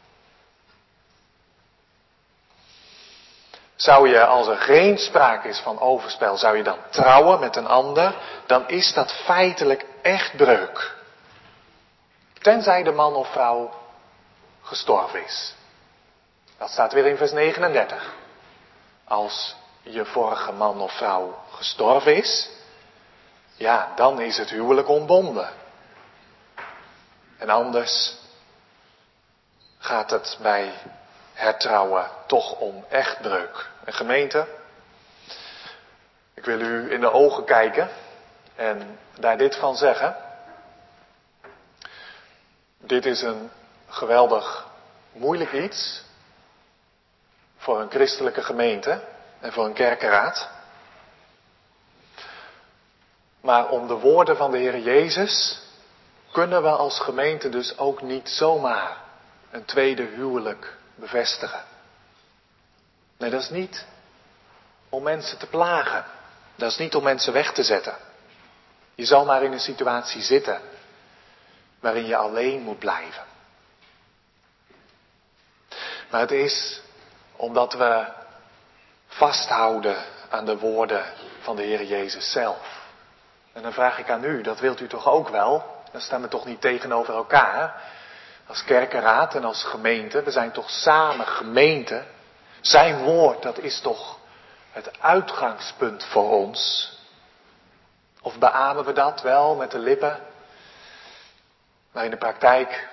Zou je, als er geen sprake is van overspel, zou je dan trouwen met een ander, dan is dat feitelijk echtbreuk. Tenzij de man of vrouw gestorven is. Dat staat weer in vers negenendertig. Als je vorige man of vrouw gestorven is, ja, dan is het huwelijk ontbonden. En anders gaat het bij hertrouwen toch om echtbreuk. En gemeente, ik wil u in de ogen kijken en daar dit van zeggen. Dit is een geweldig moeilijk iets voor een christelijke gemeente en voor een kerkenraad. Maar om de woorden van de Heer Jezus kunnen we als gemeente dus ook niet zomaar een tweede huwelijk bevestigen. Nee, dat is niet om mensen te plagen. Dat is niet om mensen weg te zetten. Je zal maar in een situatie zitten waarin je alleen moet blijven. Maar het is omdat we vasthouden aan de woorden van de Heer Jezus zelf. En dan vraag ik aan u, dat wilt u toch ook wel? Dan staan we toch niet tegenover elkaar? Als kerkenraad en als gemeente, we zijn toch samen gemeente. Zijn woord, dat is toch het uitgangspunt voor ons. Of beamen we dat wel met de lippen? Maar in de praktijk,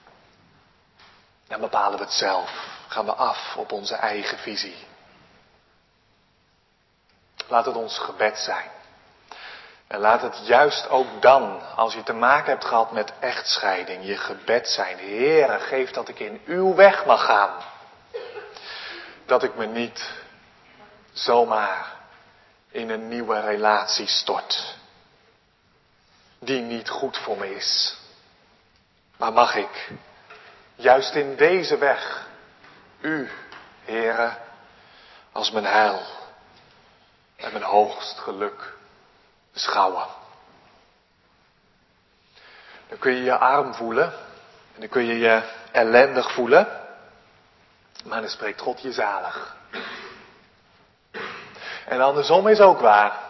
dan bepalen we het zelf. Gaan we af op onze eigen visie. Laat het ons gebed zijn. En laat het juist ook dan, als je te maken hebt gehad met echtscheiding, je gebed zijn. Heere, geef dat ik in uw weg mag gaan. Dat ik me niet zomaar in een nieuwe relatie stort. Die niet goed voor me is. Maar mag ik, juist in deze weg, u, Heere, als mijn heil en mijn hoogst geluk beschouwen. Dan kun je je arm voelen en dan kun je je ellendig voelen, maar dan spreekt God je zalig. En andersom is ook waar.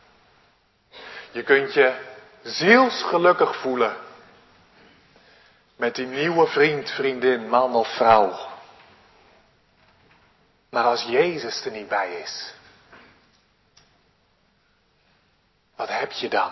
Je kunt je zielsgelukkig voelen, Met die nieuwe vriend, vriendin, man of vrouw. Maar als Jezus er niet bij is, wat heb je dan?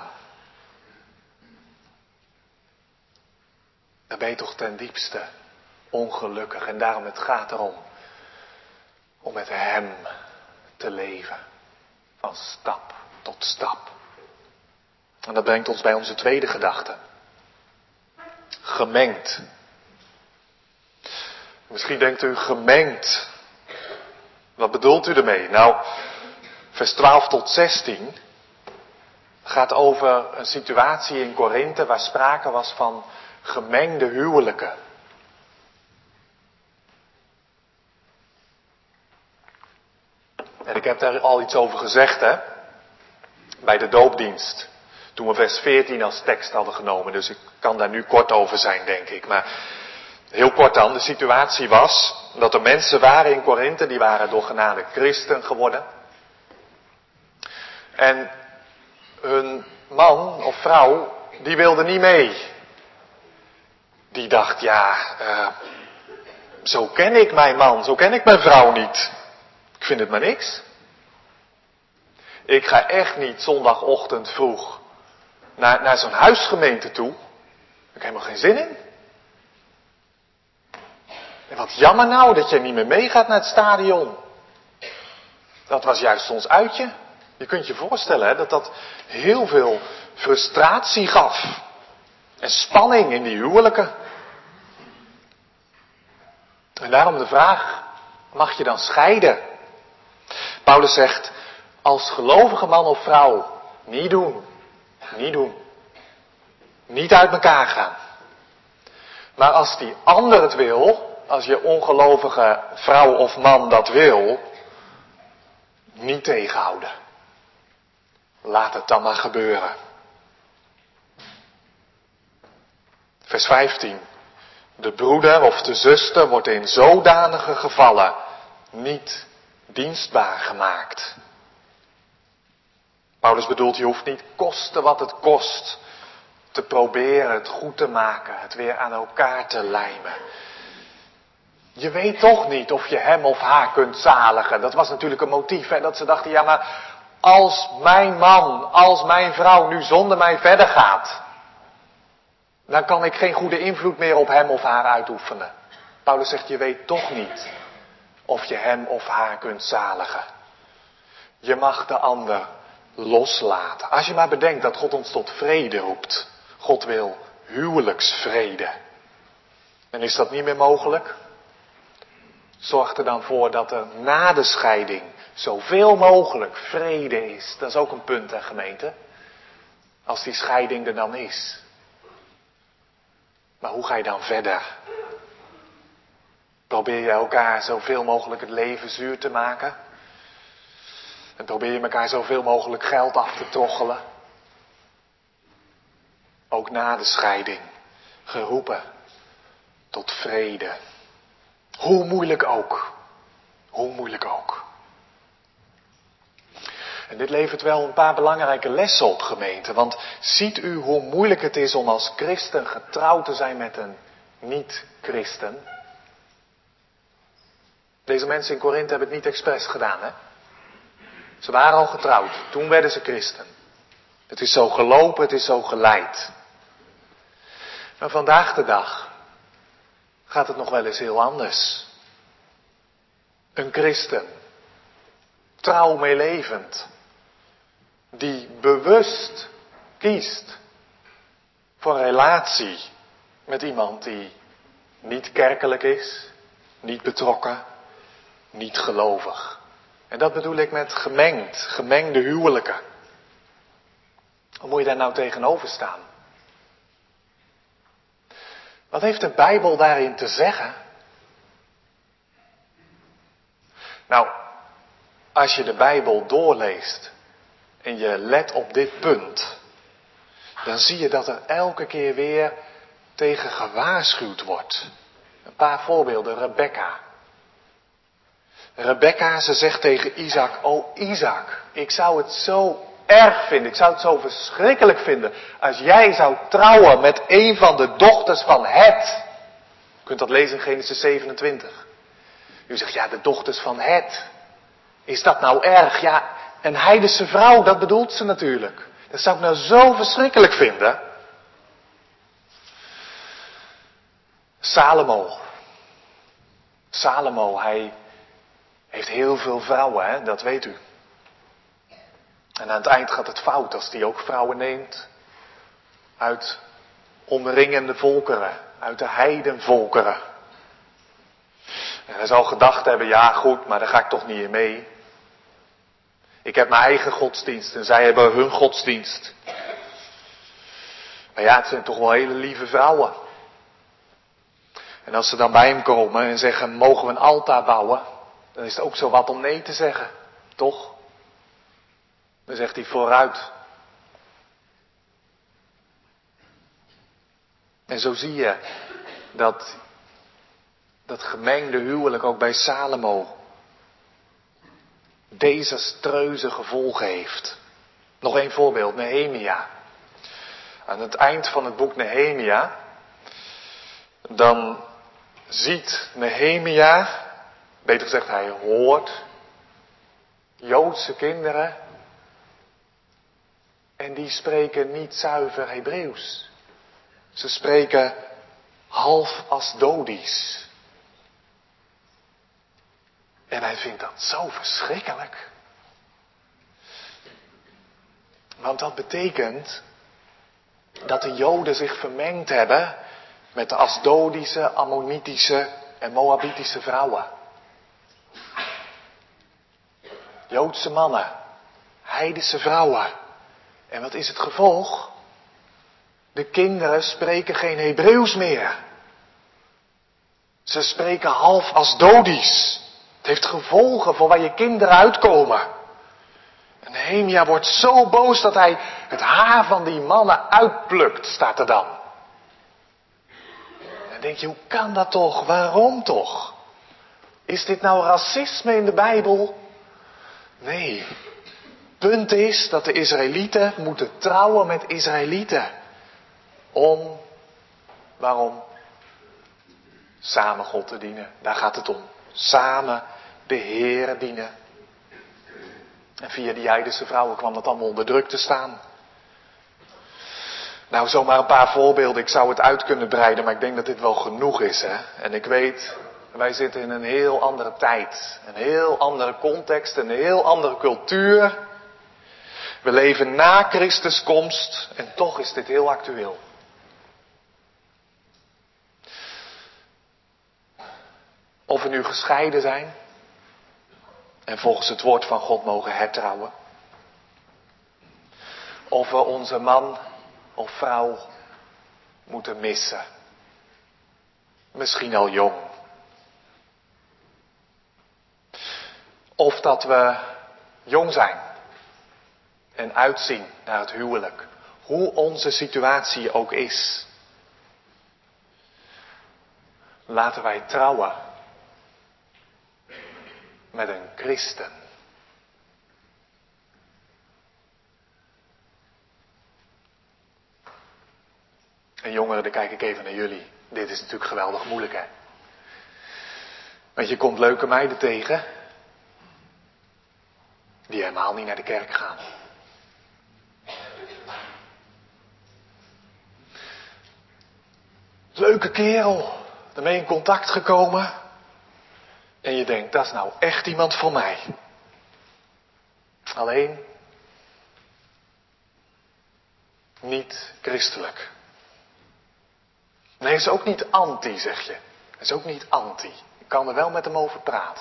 Dan ben je toch ten diepste ongelukkig. En daarom het gaat erom om met hem te leven. Van stap tot stap. En dat brengt ons bij onze tweede gedachte. Gemengd. Misschien denkt u gemengd. Wat bedoelt u ermee? Nou, vers twaalf tot zestien gaat over een situatie in Korinthe waar sprake was van gemengde huwelijken. En ik heb daar al iets over gezegd, hè? Bij de doopdienst. Toen we vers veertien als tekst hadden genomen. Dus ik kan daar nu kort over zijn, denk ik. Maar heel kort dan. De situatie was dat er mensen waren in Korinthe. Die waren door genade christen geworden. En hun man of vrouw, die wilde niet mee. Die dacht, ja, uh, zo ken ik mijn man, zo ken ik mijn vrouw niet. Ik vind het maar niks. Ik ga echt niet zondagochtend vroeg naar, naar zo'n huisgemeente toe. Daar heb ik helemaal geen zin in. En wat jammer nou dat je niet meer meegaat naar het stadion. Dat was juist ons uitje. Je kunt je voorstellen hè, dat dat heel veel frustratie gaf. En spanning in die huwelijken. En daarom de vraag, mag je dan scheiden? Paulus zegt, als gelovige man of vrouw, niet doen. Niet doen. Niet uit elkaar gaan. Maar als die ander het wil, als je ongelovige vrouw of man dat wil, niet tegenhouden. Laat het dan maar gebeuren. Vers vijftien. De broeder of de zuster wordt in zodanige gevallen niet dienstbaar gemaakt. Paulus bedoelt, je hoeft niet koste wat het kost te proberen het goed te maken, het weer aan elkaar te lijmen. Je weet toch niet of je hem of haar kunt zaligen. Dat was natuurlijk een motief, hè, dat ze dachten, ja maar als mijn man, als mijn vrouw nu zonder mij verder gaat, dan kan ik geen goede invloed meer op hem of haar uitoefenen. Paulus zegt, je weet toch niet of je hem of haar kunt zaligen. Je mag de ander loslaten. Als je maar bedenkt dat God ons tot vrede roept. God wil huwelijksvrede. En is dat niet meer mogelijk? Zorg er dan voor dat er na de scheiding zoveel mogelijk vrede is. Dat is ook een punt, hè, gemeente. Als die scheiding er dan is. Maar hoe ga je dan verder? Probeer je elkaar zoveel mogelijk het leven zuur te maken? En probeer je elkaar zoveel mogelijk geld af te troggelen? Ook na de scheiding. Geroepen tot vrede. Hoe moeilijk ook. Hoe moeilijk ook. En dit levert wel een paar belangrijke lessen op, gemeente. Want ziet u hoe moeilijk het is om als christen getrouwd te zijn met een niet-christen? Deze mensen in Korinthe hebben het niet expres gedaan, hè? Ze waren al getrouwd, toen werden ze christen. Het is zo gelopen, het is zo geleid. Maar vandaag de dag gaat het nog wel eens heel anders. Een christen, trouw meelevend, die bewust kiest voor een relatie met iemand die niet kerkelijk is, niet betrokken, niet gelovig. En dat bedoel ik met gemengd, gemengde huwelijken. Hoe moet je daar nou tegenover staan? Wat heeft de Bijbel daarin te zeggen? Nou, als je de Bijbel doorleest en je let op dit punt, dan zie je dat er elke keer weer tegen gewaarschuwd wordt. Een paar voorbeelden. Rebecca. Rebecca, ze zegt tegen Isaac, o Isaac, ik zou het zo erg vinden. Ik zou het zo verschrikkelijk vinden als jij zou trouwen met een van de dochters van Het. Je kunt dat lezen in Genesis zevenentwintig. U zegt, ja, de dochters van Het. Is dat nou erg? Ja, een heidense vrouw, dat bedoelt ze natuurlijk. Dat zou ik nou zo verschrikkelijk vinden. Salomo. Salomo, hij heeft heel veel vrouwen, hè? Dat weet u. En aan het eind gaat het fout als hij ook vrouwen neemt uit omringende volkeren, uit de heidenvolkeren. En hij zal gedacht hebben, ja goed, maar daar ga ik toch niet in mee. Ik heb mijn eigen godsdienst en zij hebben hun godsdienst. Maar ja, het zijn toch wel hele lieve vrouwen. En als ze dan bij hem komen en zeggen, mogen we een altaar bouwen? Dan is het ook zo wat om nee te zeggen, toch? Dan zegt hij vooruit. En zo zie je dat dat gemengde huwelijk ook bij Salomo desastreuze gevolgen heeft. Nog één voorbeeld, Nehemia. Aan het eind van het boek Nehemia, dan ziet Nehemia, beter gezegd hij hoort, Joodse kinderen en die spreken niet zuiver Hebreeuws. Ze spreken half Asdodisch. En hij vindt dat zo verschrikkelijk. Want dat betekent dat de Joden zich vermengd hebben met de Asdodische, Ammonitische en Moabitische vrouwen. Joodse mannen, heidense vrouwen. En wat is het gevolg? De kinderen spreken geen Hebreeuws meer. Ze spreken half Asdodisch. Het heeft gevolgen voor waar je kinderen uitkomen. En Nehemia wordt zo boos dat hij het haar van die mannen uitplukt, staat er dan. En dan denk je, hoe kan dat toch? Waarom toch? Is dit nou racisme in de Bijbel? Nee. Punt is dat de Israëlieten moeten trouwen met Israëlieten. Om, waarom? Samen God te dienen, daar gaat het om. Samen de Heere dienen. En via die heidense vrouwen kwam dat allemaal onder druk te staan. Nou, zomaar een paar voorbeelden. Ik zou het uit kunnen breiden, maar ik denk dat dit wel genoeg is. Hè? En ik weet, wij zitten in een heel andere tijd. Een heel andere context, een heel andere cultuur. We leven na Christus komst en toch is dit heel actueel. Of we nu gescheiden zijn en volgens het woord van God mogen hertrouwen. Of we onze man of vrouw moeten missen. Misschien al jong. Of dat we jong zijn en uitzien naar het huwelijk. Hoe onze situatie ook is. Laten wij trouwen met een christen. En jongeren, dan kijk ik even naar jullie. Dit is natuurlijk geweldig moeilijk, hè? Want je komt leuke meiden tegen die helemaal niet naar de kerk gaan. Leuke kerel, daarmee in contact gekomen. En je denkt, dat is nou echt iemand voor mij. Alleen niet christelijk. Nee, hij is ook niet anti, zeg je. Hij is ook niet anti. Ik kan er wel met hem over praten.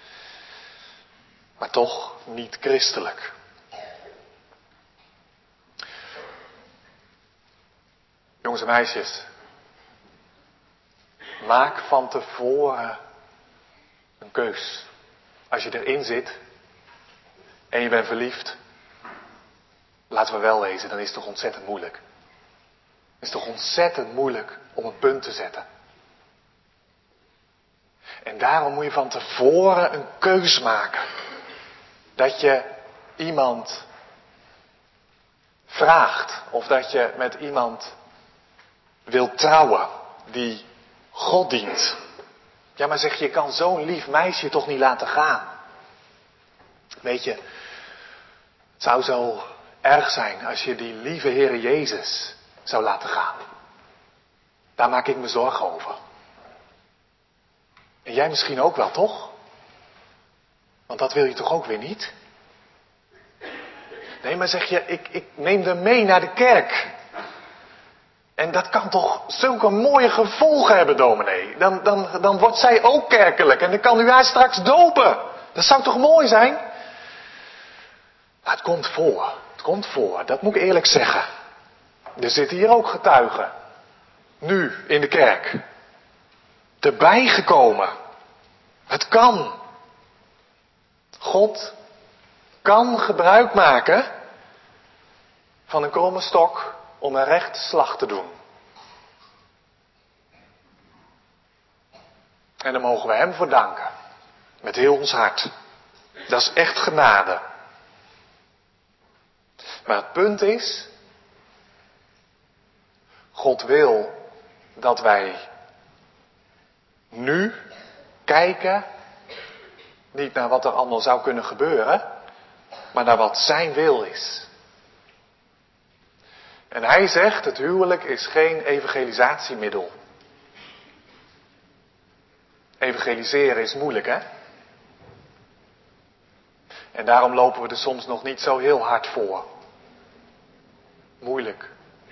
Maar toch niet christelijk. Jongens en meisjes. Maak van tevoren een keus. Als je erin zit en je bent verliefd, laten we wel wezen, dan is het toch ontzettend moeilijk. Het is toch ontzettend moeilijk om een punt te zetten. En daarom moet je van tevoren een keus maken. Dat je iemand vraagt of dat je met iemand wilt trouwen die God dient. Ja, maar zeg je, je kan zo'n lief meisje toch niet laten gaan. Weet je, het zou zo erg zijn als je die lieve Heere Jezus zou laten gaan. Daar maak ik me zorgen over. En jij misschien ook wel, toch? Want dat wil je toch ook weer niet? Nee, maar zeg je, ik, ik neem hem mee naar de kerk. En dat kan toch zulke mooie gevolgen hebben, dominee. Dan, dan, dan wordt zij ook kerkelijk en dan kan u haar straks dopen. Dat zou toch mooi zijn? Nou, het komt voor. Het komt voor, dat moet ik eerlijk zeggen. Er zitten hier ook getuigen. Nu, in de kerk. Erbij gekomen. Het kan. God kan gebruik maken van een kromme stok om een rechte slag te doen. En daar mogen we hem voor danken. Met heel ons hart. Dat is echt genade. Maar het punt is, God wil dat wij nu kijken, niet naar wat er allemaal zou kunnen gebeuren, maar naar wat zijn wil is. En hij zegt, het huwelijk is geen evangelisatiemiddel. Evangeliseren is moeilijk, hè? En daarom lopen we er soms nog niet zo heel hard voor. Moeilijk.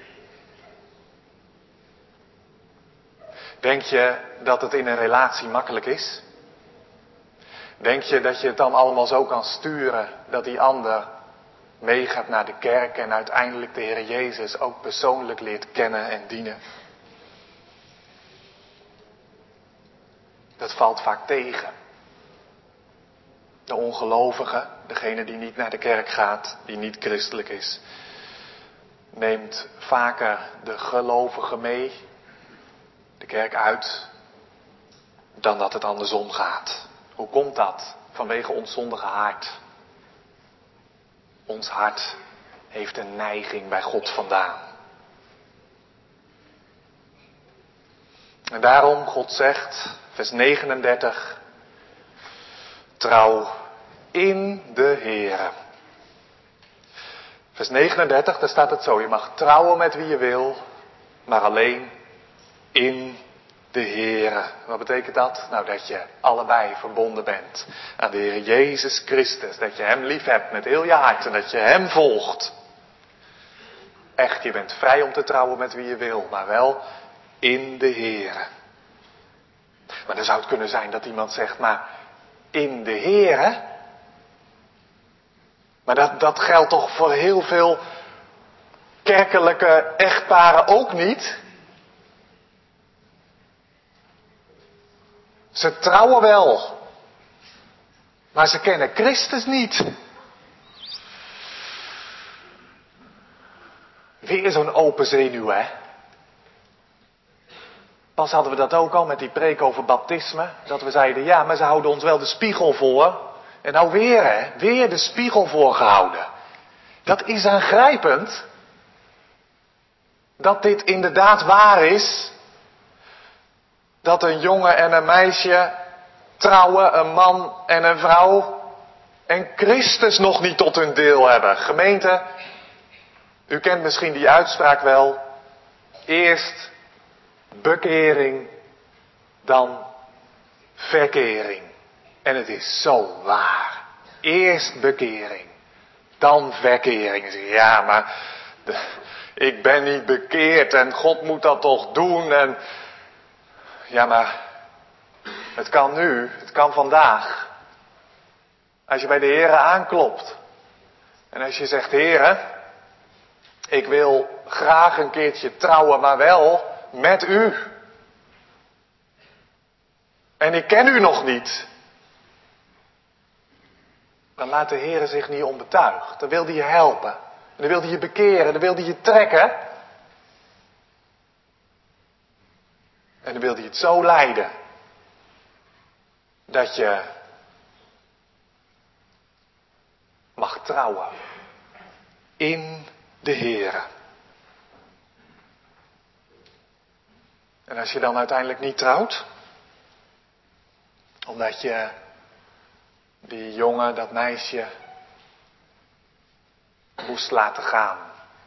Denk je dat het in een relatie makkelijk is? Denk je dat je het dan allemaal zo kan sturen dat die ander meegaat naar de kerk en uiteindelijk de Heer Jezus ook persoonlijk leert kennen en dienen? Dat valt vaak tegen. De ongelovige, degene die niet naar de kerk gaat, die niet christelijk is, neemt vaker de gelovige mee, de kerk uit, dan dat het andersom gaat. Hoe komt dat? Vanwege ons zondige hart. Ons hart heeft een neiging bij God vandaan. En daarom, God zegt, vers negenendertig, trouw in de Heere. Vers negenendertig, daar staat het zo, je mag trouwen met wie je wil, maar alleen in de Heere. Wat betekent dat? Nou, dat je allebei verbonden bent aan de Heer Jezus Christus. Dat je hem lief hebt met heel je hart en dat je hem volgt. Echt, je bent vrij om te trouwen met wie je wil, maar wel in de Heere. Maar dan zou het kunnen zijn dat iemand zegt, maar in de Heere? Maar dat, dat geldt toch voor heel veel kerkelijke echtparen ook niet? Ze trouwen wel, maar ze kennen Christus niet. Weer zo'n open zenuw, hè? Pas hadden we dat ook al met die preek over baptisme. Dat we zeiden, ja, maar ze houden ons wel de spiegel voor. En nou weer, hè? Weer de spiegel voorgehouden. Dat is aangrijpend. Dat dit inderdaad waar is. Dat een jongen en een meisje trouwen, een man en een vrouw. En Christus nog niet tot hun deel hebben. Gemeente, u kent misschien die uitspraak wel. Eerst bekering, dan verkering. En het is zo waar. Eerst bekering, dan verkering. Ja, maar de, ik ben niet bekeerd en God moet dat toch doen. En ja, maar het kan nu, het kan vandaag. Als je bij de Heere aanklopt en als je zegt, Heere, ik wil graag een keertje trouwen, maar wel met u. En ik ken u nog niet. Dan laat de Heere zich niet onbetuigd. Dan wil hij je helpen. En dan wil hij je bekeren. Dan wil hij je trekken. En dan wil hij het zo leiden. Dat je mag trouwen. In de Heere. En als je dan uiteindelijk niet trouwt, omdat je die jongen, dat meisje, moest laten gaan.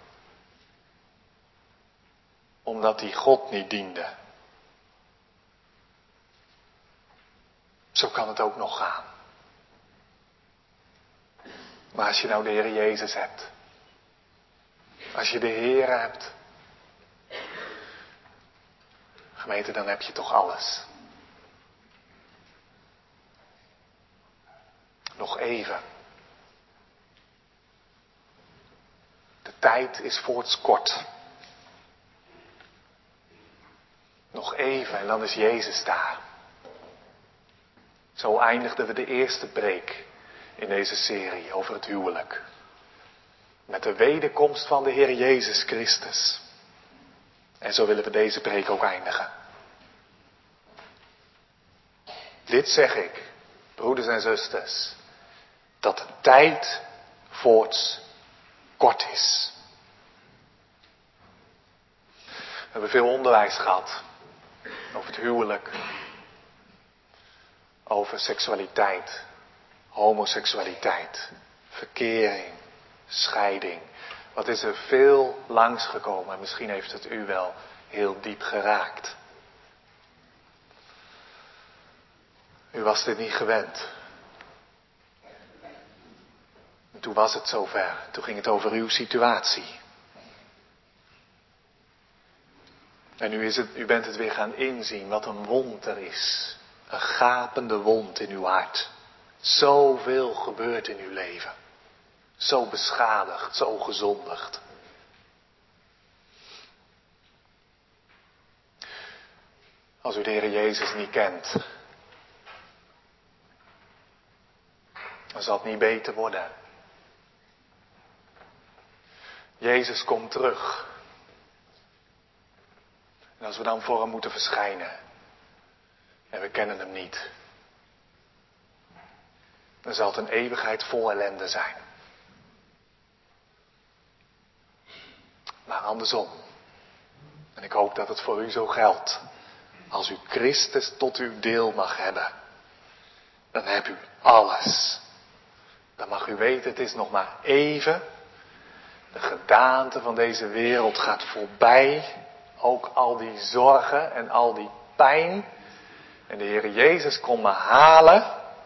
Omdat die God niet diende. Zo kan het ook nog gaan. Maar als je nou de Heer Jezus hebt. Als je de Heer hebt. Gemeente, dan heb je toch alles. Nog even. De tijd is voorts kort. Nog even en dan is Jezus daar. Zo eindigden we de eerste preek in deze serie over het huwelijk. Met de wederkomst van de Heer Jezus Christus. En zo willen we deze preek ook eindigen. Dit zeg ik, broeders en zusters, dat de tijd voorts kort is. We hebben veel onderwijs gehad over het huwelijk, over seksualiteit, homoseksualiteit, verkering, scheiding. Wat is er veel langsgekomen en misschien heeft het u wel heel diep geraakt. U was dit niet gewend. En toen was het zover. Toen ging het over uw situatie. En nu is het, u bent het weer gaan inzien wat een wond er is. Een gapende wond in uw hart. Zoveel gebeurt in uw leven. Zo beschadigd, zo gezondigd. Als u de Heer Jezus niet kent, dan zal het niet beter worden. Jezus komt terug. En als we dan voor hem moeten verschijnen en we kennen hem niet, dan zal het een eeuwigheid vol ellende zijn. Maar andersom, en ik hoop dat het voor u zo geldt, als u Christus tot uw deel mag hebben, dan hebt u alles. Dan mag u weten, het is nog maar even. De gedaante van deze wereld gaat voorbij. Ook al die zorgen en al die pijn. En de Heer Jezus komt me halen.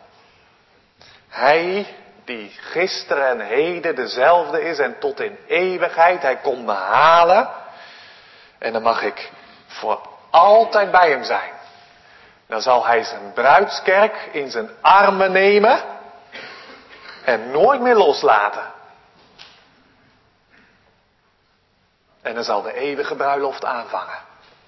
Hij die gisteren en heden dezelfde is en tot in eeuwigheid. Hij komt me halen. En dan mag ik voor altijd bij hem zijn. Dan zal hij zijn bruidskerk in zijn armen nemen. En nooit meer loslaten. En dan zal de eeuwige bruiloft aanvangen.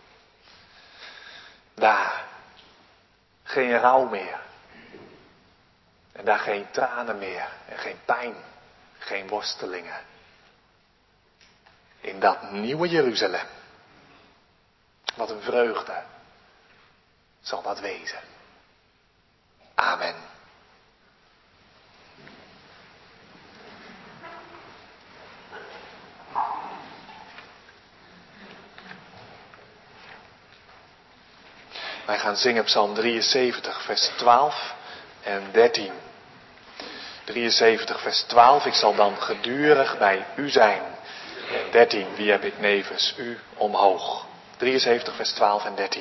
Daar geen rouw meer. En daar geen tranen meer. En geen pijn. Geen worstelingen. In dat nieuwe Jeruzalem. Wat een vreugde zal dat wezen. Amen. Wij gaan zingen Psalm drieënzeventig, vers twaalf en dertien. drieënzeventig, vers twaalf, ik zal dan gedurig bij u zijn. En dertien, wie heb ik nevens u omhoog. drieënzeventig, vers twaalf en dertien.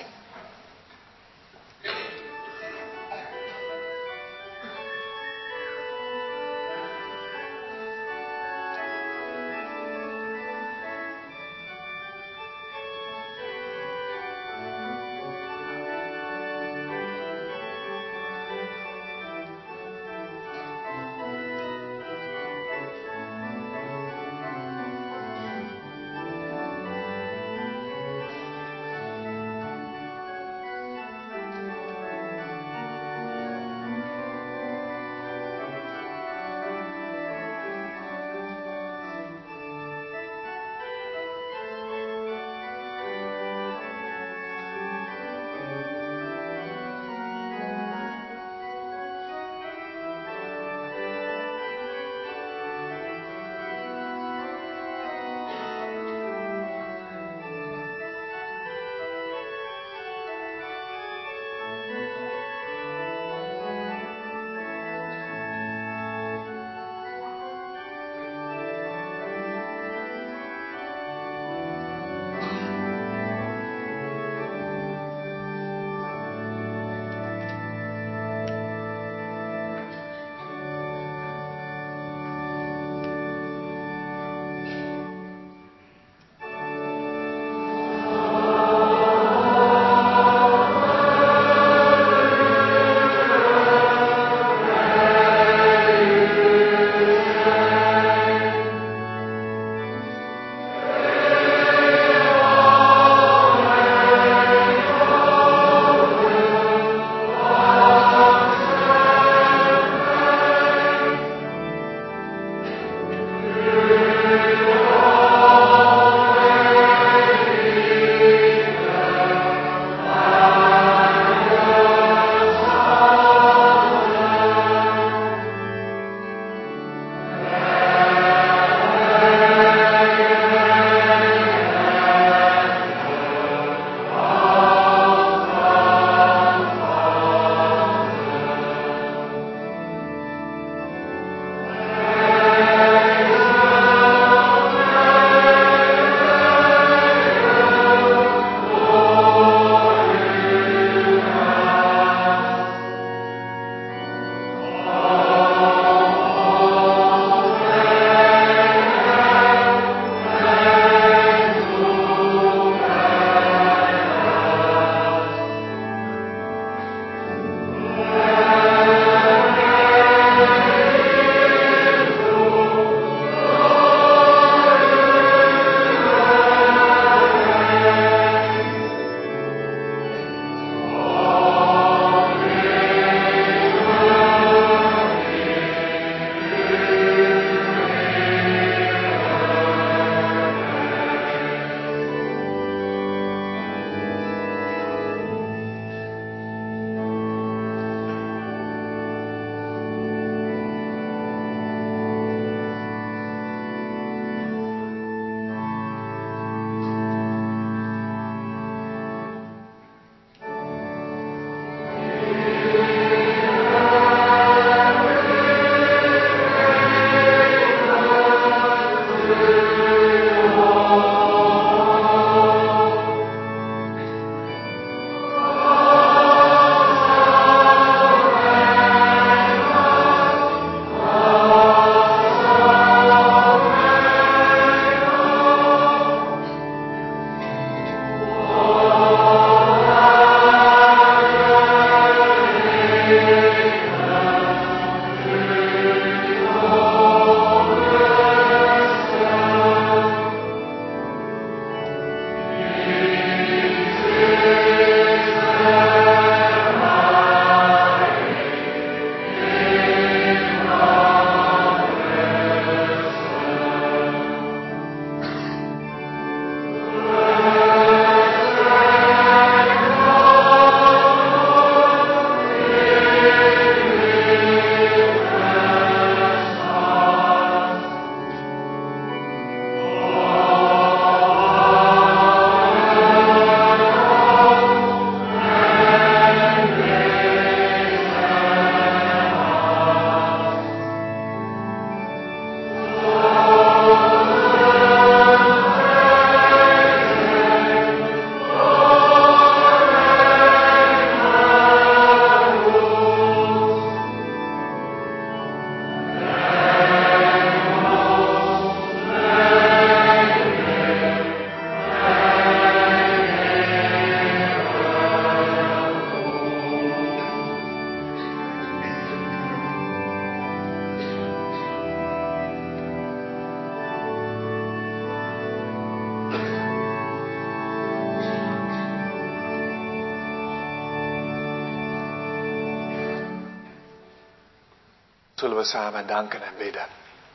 Zullen we samen danken en bidden.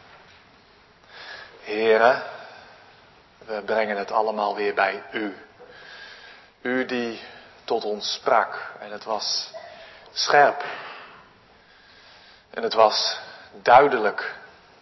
Here, we brengen het allemaal weer bij u. U die tot ons sprak en het was scherp. En het was duidelijk.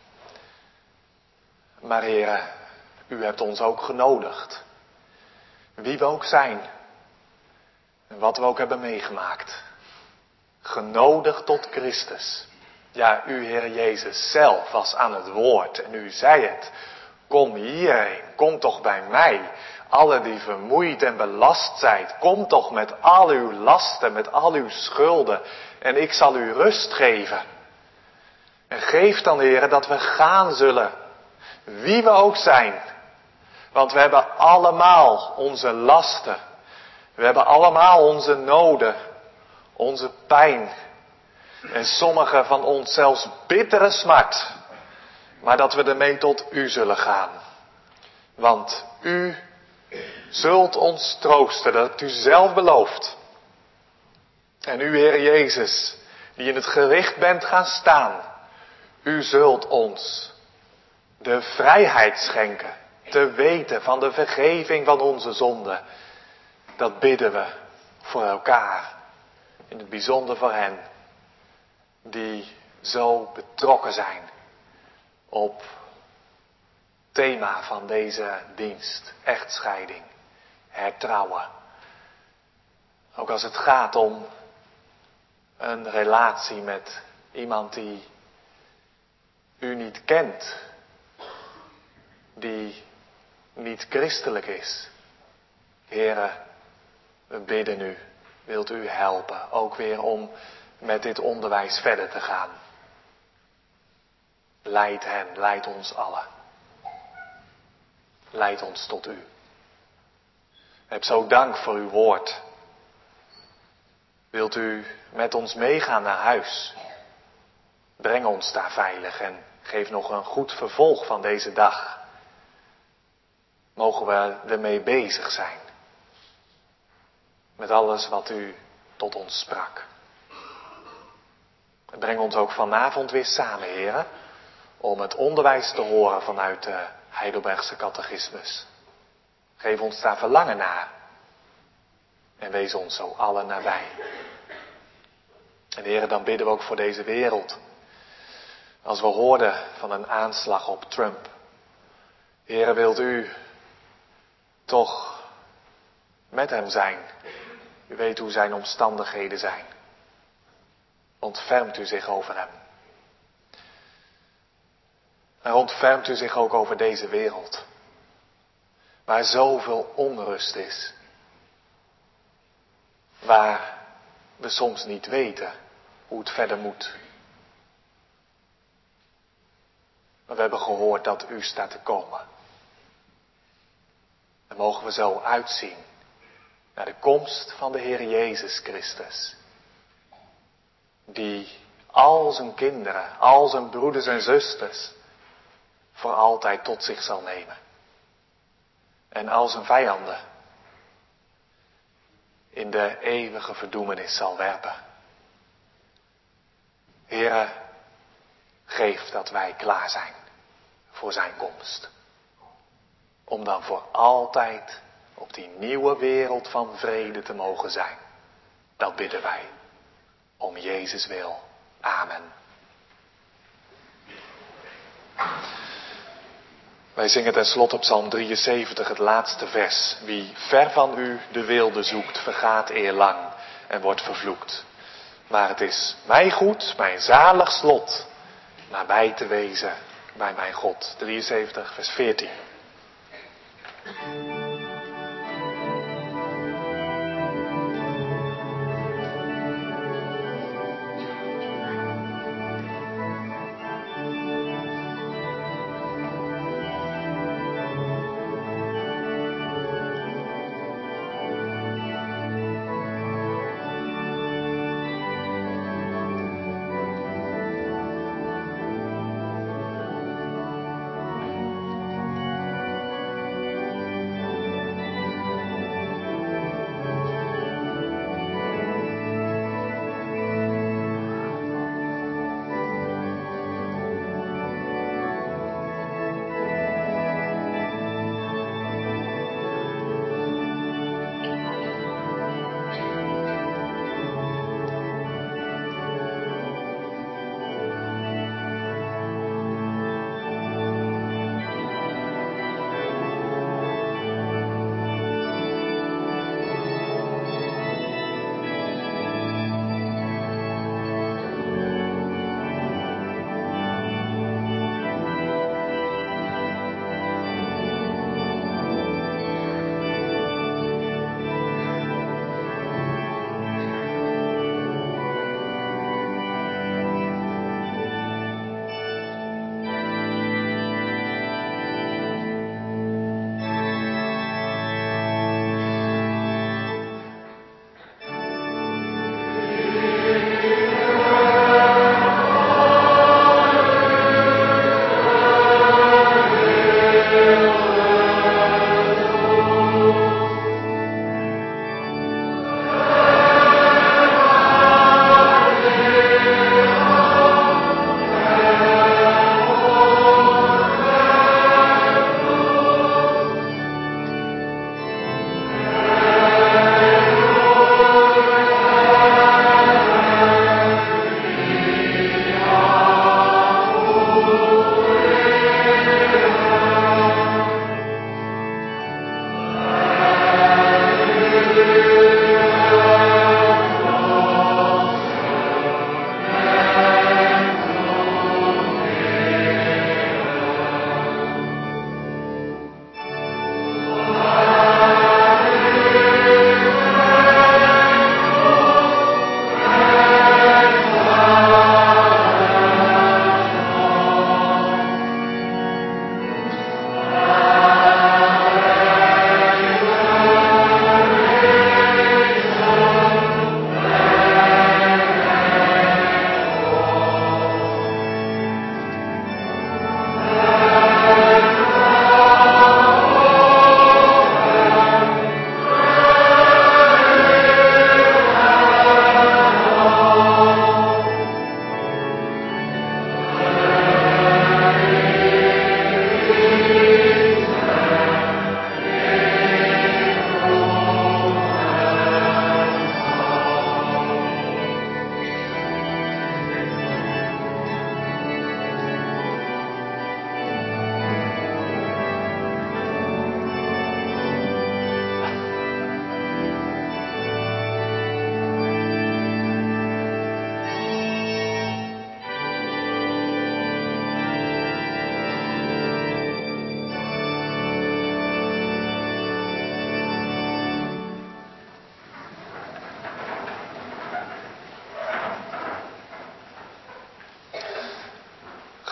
Maar Here, u hebt ons ook genodigd. Wie we ook zijn. En wat we ook hebben meegemaakt. Genodigd tot Christus. Ja, u, Heer Jezus, zelf was aan het woord en u zei het. Kom hierheen, kom toch bij mij. Alle die vermoeid en belast zijt, kom toch met al uw lasten, met al uw schulden. En ik zal u rust geven. En geef dan, Heer, dat we gaan zullen. Wie we ook zijn. Want we hebben allemaal onze lasten. We hebben allemaal onze noden. Onze pijn. En sommigen van ons zelfs bittere smart. Maar dat we ermee tot u zullen gaan. Want u zult ons troosten. Dat hebt u zelf beloofd. En u, Heer Jezus, die in het gericht bent gaan staan. U zult ons de vrijheid schenken. Te weten van de vergeving van onze zonden. Dat bidden we voor elkaar. In het bijzonder voor hen. Die zo betrokken zijn op het thema van deze dienst. Echtscheiding, hertrouwen. Ook als het gaat om een relatie met iemand die u niet kent. Die niet christelijk is. Here, we bidden u, wilt u helpen, ook weer om met dit onderwijs verder te gaan. Leid hen, leid ons allen. Leid ons tot u. Heb zo dank voor uw woord. Wilt u met ons meegaan naar huis? Breng ons daar veilig en geef nog een goed vervolg van deze dag. Mogen we ermee bezig zijn. Met alles wat u tot ons sprak. Breng ons ook vanavond weer samen, heren. Om het onderwijs te horen vanuit de Heidelbergse catechismus. Geef ons daar verlangen naar. En wees ons zo allen nabij. En heren, dan bidden we ook voor deze wereld. Als we hoorden van een aanslag op Trump. Heren, wilt u toch met hem zijn. U weet hoe zijn omstandigheden zijn. Ontfermt u zich over hem. En ontfermt u zich ook over deze wereld. Waar zoveel onrust is. Waar we soms niet weten hoe het verder moet. Maar we hebben gehoord dat u staat te komen. En mogen we zo uitzien naar de komst van de Heer Jezus Christus. Die al zijn kinderen, al zijn broeders en zusters voor altijd tot zich zal nemen. En al zijn vijanden in de eeuwige verdoemenis zal werpen. Heere, geef dat wij klaar zijn voor zijn komst. Om dan voor altijd op die nieuwe wereld van vrede te mogen zijn. Dat bidden wij. Om Jezus wil. Amen. Wij zingen tenslotte op Psalm drieënzeventig het laatste vers. Wie ver van u de wilde zoekt, vergaat eerlang en wordt vervloekt. Maar het is mij goed, mijn zalig slot, nabij te wezen bij mijn God. drieënzeventig vers veertien.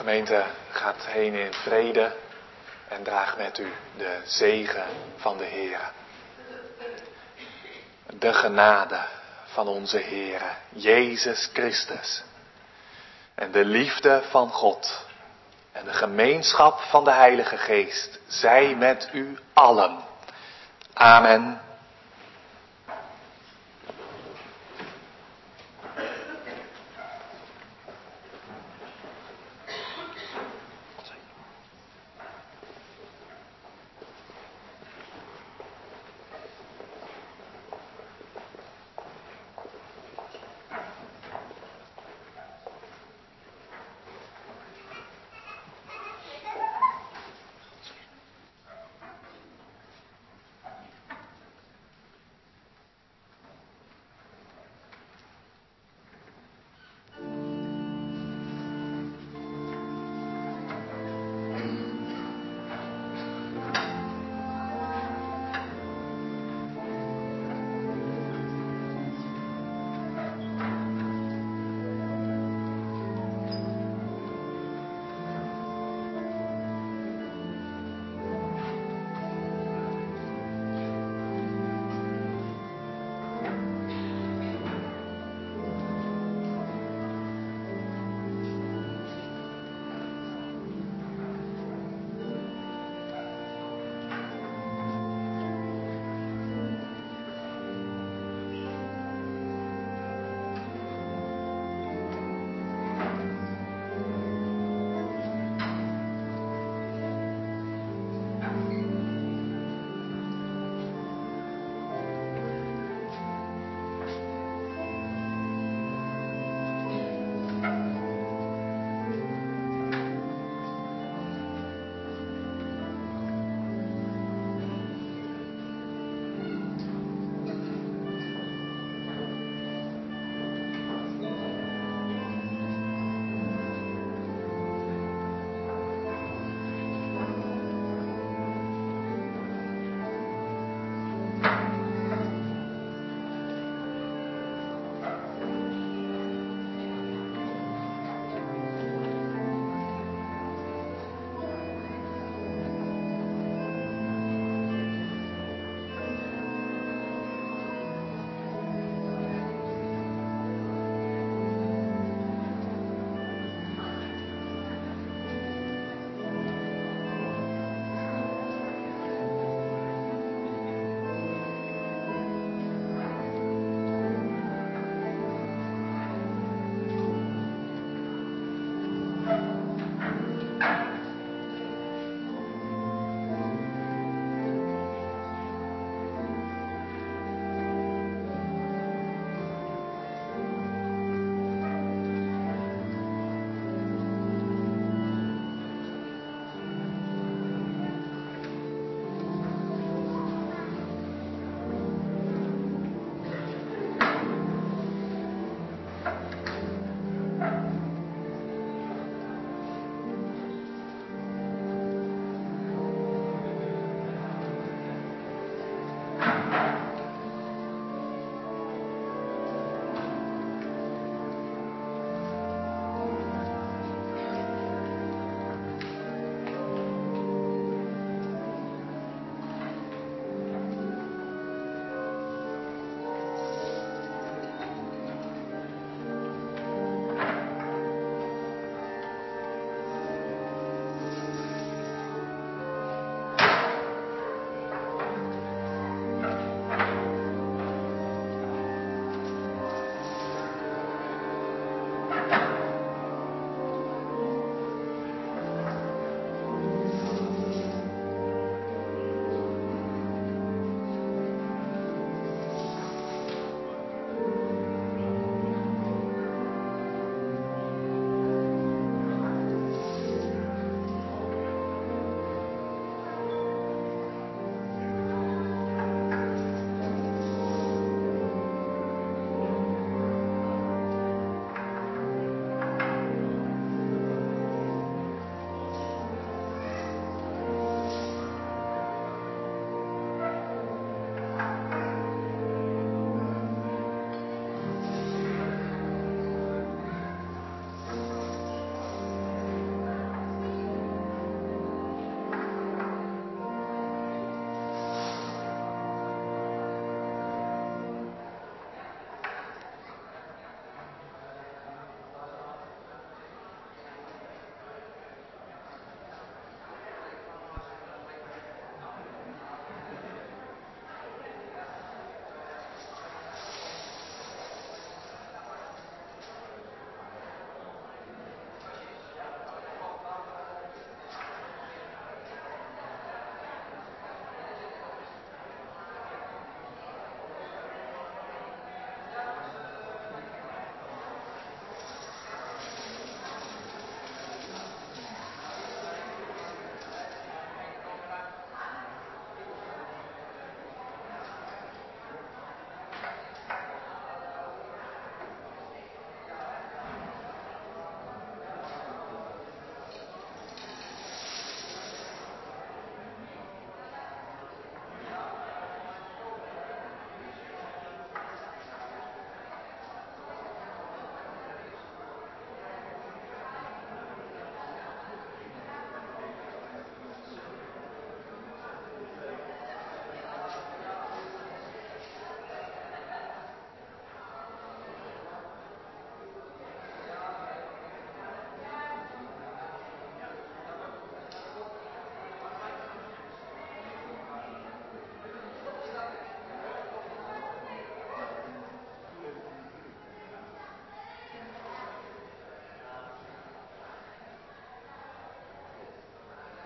Gemeente, gaat heen in vrede en draag met u de zegen van de Heer. De genade van onze Heer Jezus Christus en de liefde van God en de gemeenschap van de Heilige Geest zij met u allen. Amen.